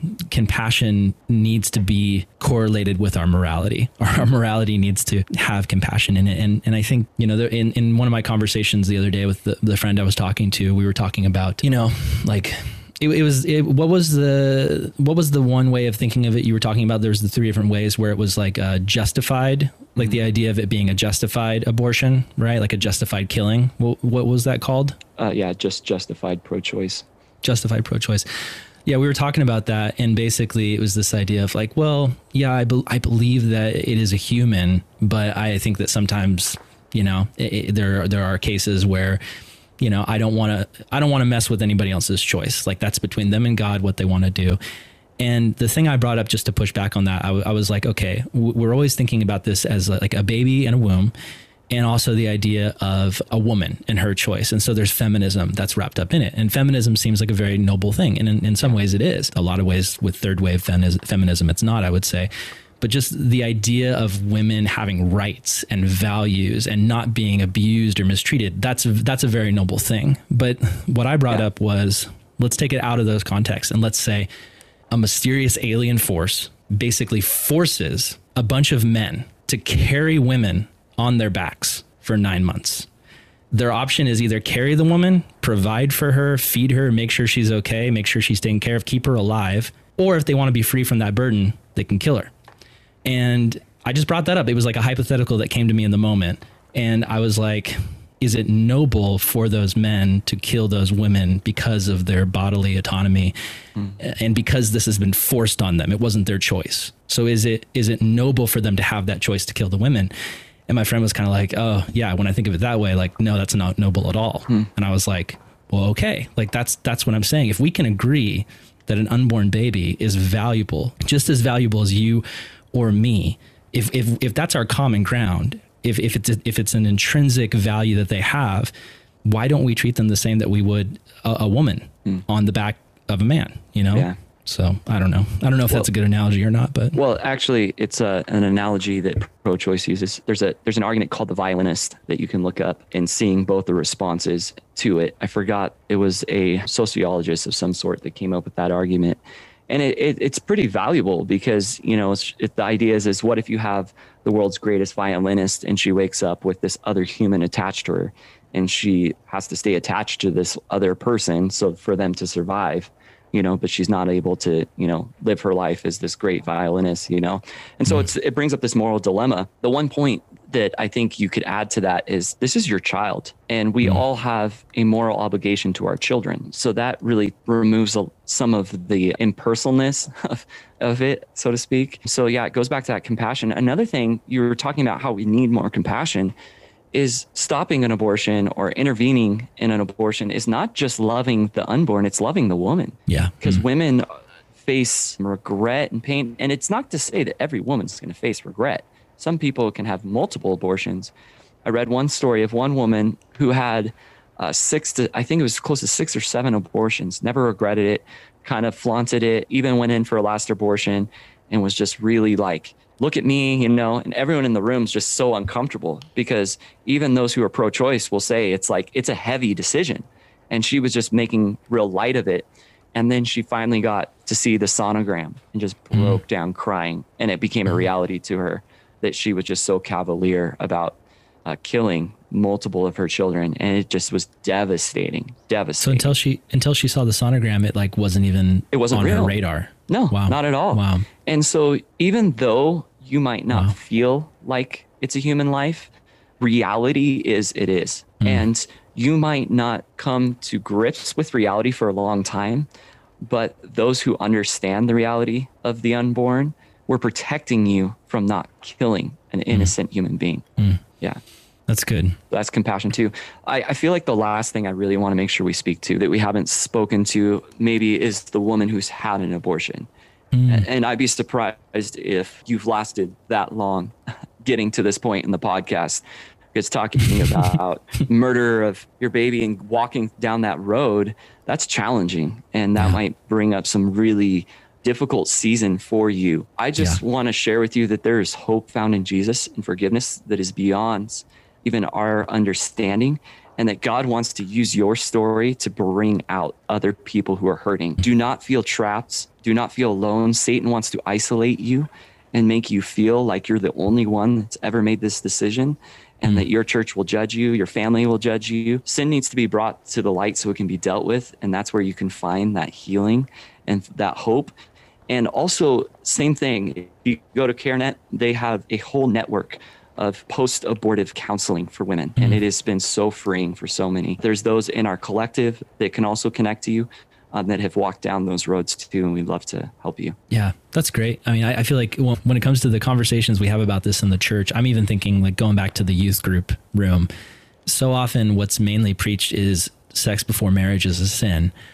compassion needs to be correlated with our morality. Our morality needs to have compassion in it. And and I think, you know, there, in, in one of my conversations the other day with the, the friend I was talking to, we were talking about, you know, like it, it was, it, what was the, what was the one way of thinking of it? You were talking about, there's the three different ways where it was like uh, justified, like mm-hmm. the idea of it being a justified abortion, right? Like a justified killing. What, what was that called? Uh, yeah, just justified pro-choice. Justified pro-choice. Yeah, we were talking about that, and basically it was this idea of like, well, yeah, I, be- I believe that it is a human, but I think that sometimes, you know, it, it, there there are cases where, you know, I don't want to I don't want to mess with anybody else's choice. Like that's between them and God, what they want to do. And the thing I brought up just to push back on that, I, w- I was like, okay, w- we're always thinking about this as like a baby in a womb, and also the idea of a woman and her choice. And so there's feminism that's wrapped up in it. And feminism seems like a very noble thing. And in, in some ways it is. A lot of ways with third wave feminis- feminism, it's not, I would say. But just the idea of women having rights and values and not being abused or mistreated, that's a, that's a very noble thing. But what I brought yeah. up was, let's take it out of those contexts and let's say a mysterious alien force basically forces a bunch of men to carry women on their backs for nine months. Their option is either carry the woman, provide for her, feed her, make sure she's okay, make sure she's taken care of, keep her alive, or if they want to be free from that burden, they can kill her. And I just brought that up. It was like a hypothetical that came to me in the moment. And I was like, is it noble for those men to kill those women because of their bodily autonomy mm. and because this has been forced on them? It wasn't their choice. So is it is it noble for them to have that choice to kill the women? And my friend was kind of like, oh, yeah, when I think of it that way, like, no, that's not noble at all. Mm. And I was like, well, okay, like that's that's what I'm saying. If we can agree that an unborn baby is valuable, just as valuable as you or me, if if if that's our common ground, if if it's a, if it's an intrinsic value that they have, why don't we treat them the same that we would a, a woman mm. on the back of a man? You know. Yeah. So I don't know. I don't know if well, that's a good analogy or not, but well, actually, it's a, an analogy that pro-choice uses. There's a there's an argument called the violinist that you can look up and seeing both the responses to it. I forgot, it was a sociologist of some sort that came up with that argument, and it, it it's pretty valuable because you know it's, it, the idea is is what if you have the world's greatest violinist and she wakes up with this other human attached to her, and she has to stay attached to this other person so for them to survive. You know, but she's not able to, you know, live her life as this great violinist, you know. And so it's it brings up this moral dilemma. The one point that I think you could add to that is this is your child, and we mm. all have a moral obligation to our children. So that really removes a, some of the impersonalness of, of it, so to speak. So yeah, it goes back to that compassion. Another thing, you were talking about how we need more compassion, is stopping an abortion or intervening in an abortion is not just loving the unborn, it's loving the woman. Yeah. Because mm-hmm. women face regret and pain. And it's not to say that every woman's going to face regret. Some people can have multiple abortions. I read one story of one woman who had uh, six to, I think it was close to six or seven abortions, never regretted it, kind of flaunted it, even went in for a last abortion and was just really like, look at me, you know, and everyone in the room is just so uncomfortable because even those who are pro-choice will say it's like, it's a heavy decision. And she was just making real light of it. And then she finally got to see the sonogram and just broke mm. down crying. And it became a reality to her that she was just so cavalier about uh, killing multiple of her children. And it just was devastating, devastating. So until she, until she saw the sonogram, it like wasn't even it wasn't on real. her radar. No, wow. not at all. Wow. And so even though you might not wow. feel like it's a human life, reality is it is. Mm. And you might not come to grips with reality for a long time, but those who understand the reality of the unborn, we're protecting you from not killing an innocent mm. human being. Mm. Yeah. That's good. That's compassion too. I, I feel like the last thing I really want to make sure we speak to that we haven't spoken to maybe is the woman who's had an abortion. Mm. And, and I'd be surprised if you've lasted that long getting to this point in the podcast. Because talking about murder of your baby and walking down that road, that's challenging. And that yeah. might bring up some really difficult season for you. I just yeah. want to share with you that there is hope found in Jesus and forgiveness that is beyond even our understanding, and that God wants to use your story to bring out other people who are hurting. Do not feel trapped. Do not feel alone. Satan wants to isolate you and make you feel like you're the only one that's ever made this decision, and mm. that your church will judge you, your family will judge you. Sin needs to be brought to the light so it can be dealt with, and that's where you can find that healing and that hope. And also, same thing, if you go to CareNet, they have a whole network of post-abortive counseling for women. Mm-hmm. And it has been so freeing for so many. There's those in our collective that can also connect to you um, that have walked down those roads too. And we'd love to help you. Yeah, that's great. I mean, I, I feel like when it comes to the conversations we have about this in the church, I'm even thinking like going back to the youth group room. So often what's mainly preached is sex before marriage is a sin.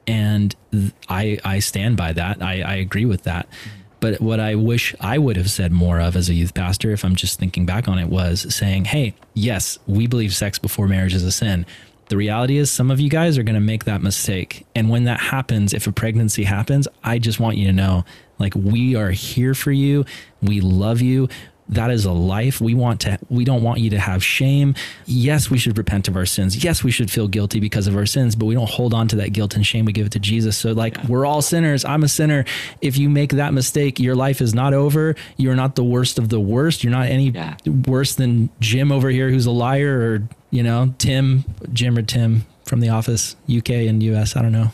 And th- I, I stand by that. I, I agree with that. But what I wish I would have said more of as a youth pastor, if I'm just thinking back on it, was saying, hey, yes, we believe sex before marriage is a sin. The reality is some of you guys are going to make that mistake. And when that happens, if a pregnancy happens, I just want you to know, like, we are here for you. We love you. That is a life. We want to, we don't want you to have shame. Yes, we should repent of our sins. Yes, we should feel guilty because of our sins, but we don't hold on to that guilt and shame. We give it to Jesus. So like, yeah. we're all sinners. I'm a sinner. If you make that mistake, your life is not over. You're not the worst of the worst. You're not any yeah. worse than Jim over here, who's a liar, or, you know, Tim, Jim or Tim from The Office, U K and U S. I don't know.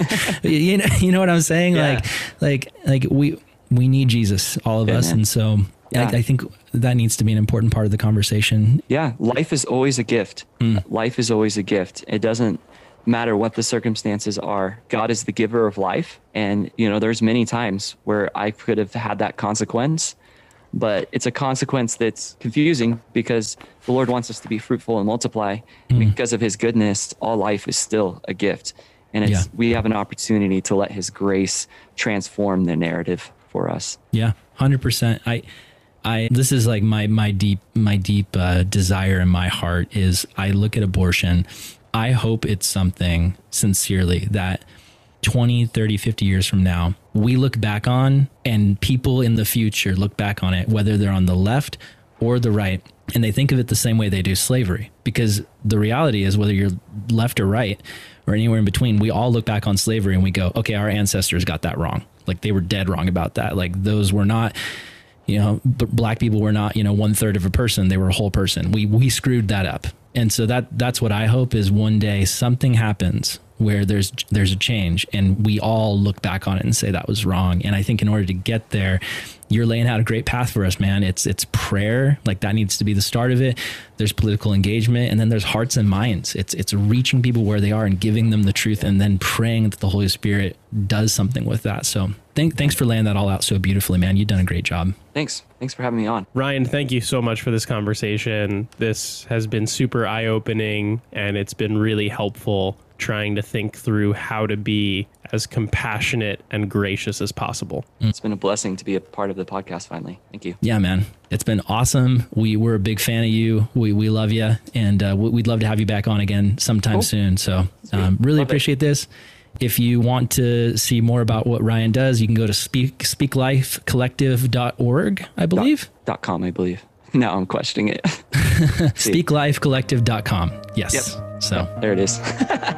you know, you know what I'm saying? Yeah. Like, like, like we, we need Jesus, all of yeah, us. Man. And so yeah. I, I think that needs to be an important part of the conversation. Yeah. Life is always a gift. Mm. Life is always a gift. It doesn't matter what the circumstances are. God is the giver of life. And, you know, there's many times where I could have had that consequence, but it's a consequence that's confusing because the Lord wants us to be fruitful and multiply. Mm. And because of his goodness, all life is still a gift. And it's, yeah. we have an opportunity to let his grace transform the narrative for us. Yeah, one hundred percent. I, I, this is like my, my deep, my deep uh, desire in my heart is I look at abortion. I hope it's something sincerely that twenty, thirty, fifty years from now, we look back on, and people in the future look back on it, whether they're on the left or the right, and they think of it the same way they do slavery. Because the reality is, whether you're left or right or anywhere in between, we all look back on slavery and we go, okay, our ancestors got that wrong. Like, they were dead wrong about that. Like, those were not, you know, b- black people were not, you know, one third of a person. They were a whole person. We, we screwed that up. And so that, that's what I hope is one day something happens where there's, there's a change and we all look back on it and say that was wrong. And I think in order to get there, you're laying out a great path for us, man. It's, it's prayer. Like, that needs to be the start of it. There's political engagement, and then there's hearts and minds. It's, it's reaching people where they are and giving them the truth, and then praying that the Holy Spirit does something with that. So thank, thanks for laying that all out so beautifully, man. You've done a great job. Thanks. Thanks for having me on. Ryan, thank you so much for this conversation. This has been super eye-opening, and it's been really helpful trying to think through how to be as compassionate and gracious as possible. It's been a blessing to be a part of the podcast finally. Thank you. Yeah, man. It's been awesome. We, we're a big fan of you. We we love you. And uh, we'd love to have you back on again sometime cool. soon. So um, really love appreciate it. This. If you want to see more about what Ryan does, you can go to speak speak life collective dot org, I believe. Dot, dot com, I believe. Now I'm questioning it. speak life collective dot com. Yes. Yep. So there it is.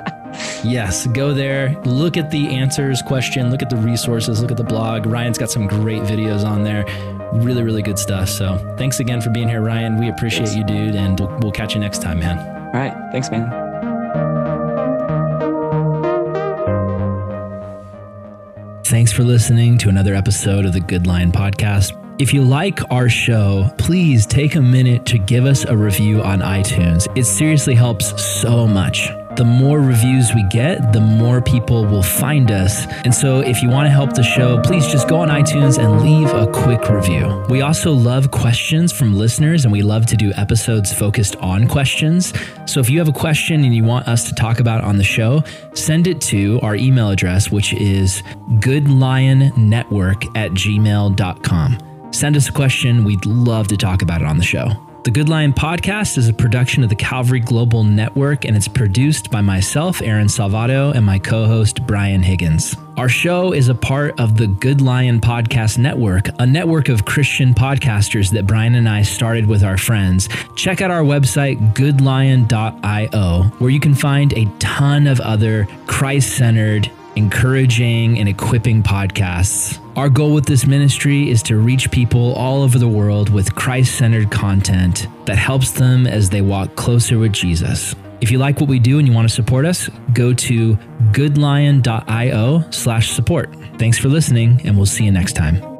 Yes, go there, look at the answers question, look at the resources, look at the blog. Ryan's got some great videos on there. Really, really good stuff. So thanks again for being here, Ryan. We appreciate thanks. you, dude, and we'll catch you next time, man. All right. Thanks, man. Thanks for listening to another episode of the Good Lion Podcast. If you like our show, please take a minute to give us a review on iTunes. It seriously helps so much. The more reviews we get, the more people will find us. And so if you want to help the show, please just go on iTunes and leave a quick review. We also love questions from listeners, and we love to do episodes focused on questions. So if you have a question and you want us to talk about it on the show, send it to our email address, which is goodlionnetwork at gmail dot com. Send us a question. We'd love to talk about it on the show. The Good Lion Podcast is a production of the Calvary Global Network, and it's produced by myself, Aaron Salvato, and my co-host, Brian Higgins. Our show is a part of the Good Lion Podcast Network, a network of Christian podcasters that Brian and I started with our friends. Check out our website, good lion dot io, where you can find a ton of other Christ-centered, encouraging, and equipping podcasts. Our goal with this ministry is to reach people all over the world with Christ-centered content that helps them as they walk closer with Jesus. If you like what we do and you want to support us, go to good lion dot io slash support. Thanks for listening, and we'll see you next time.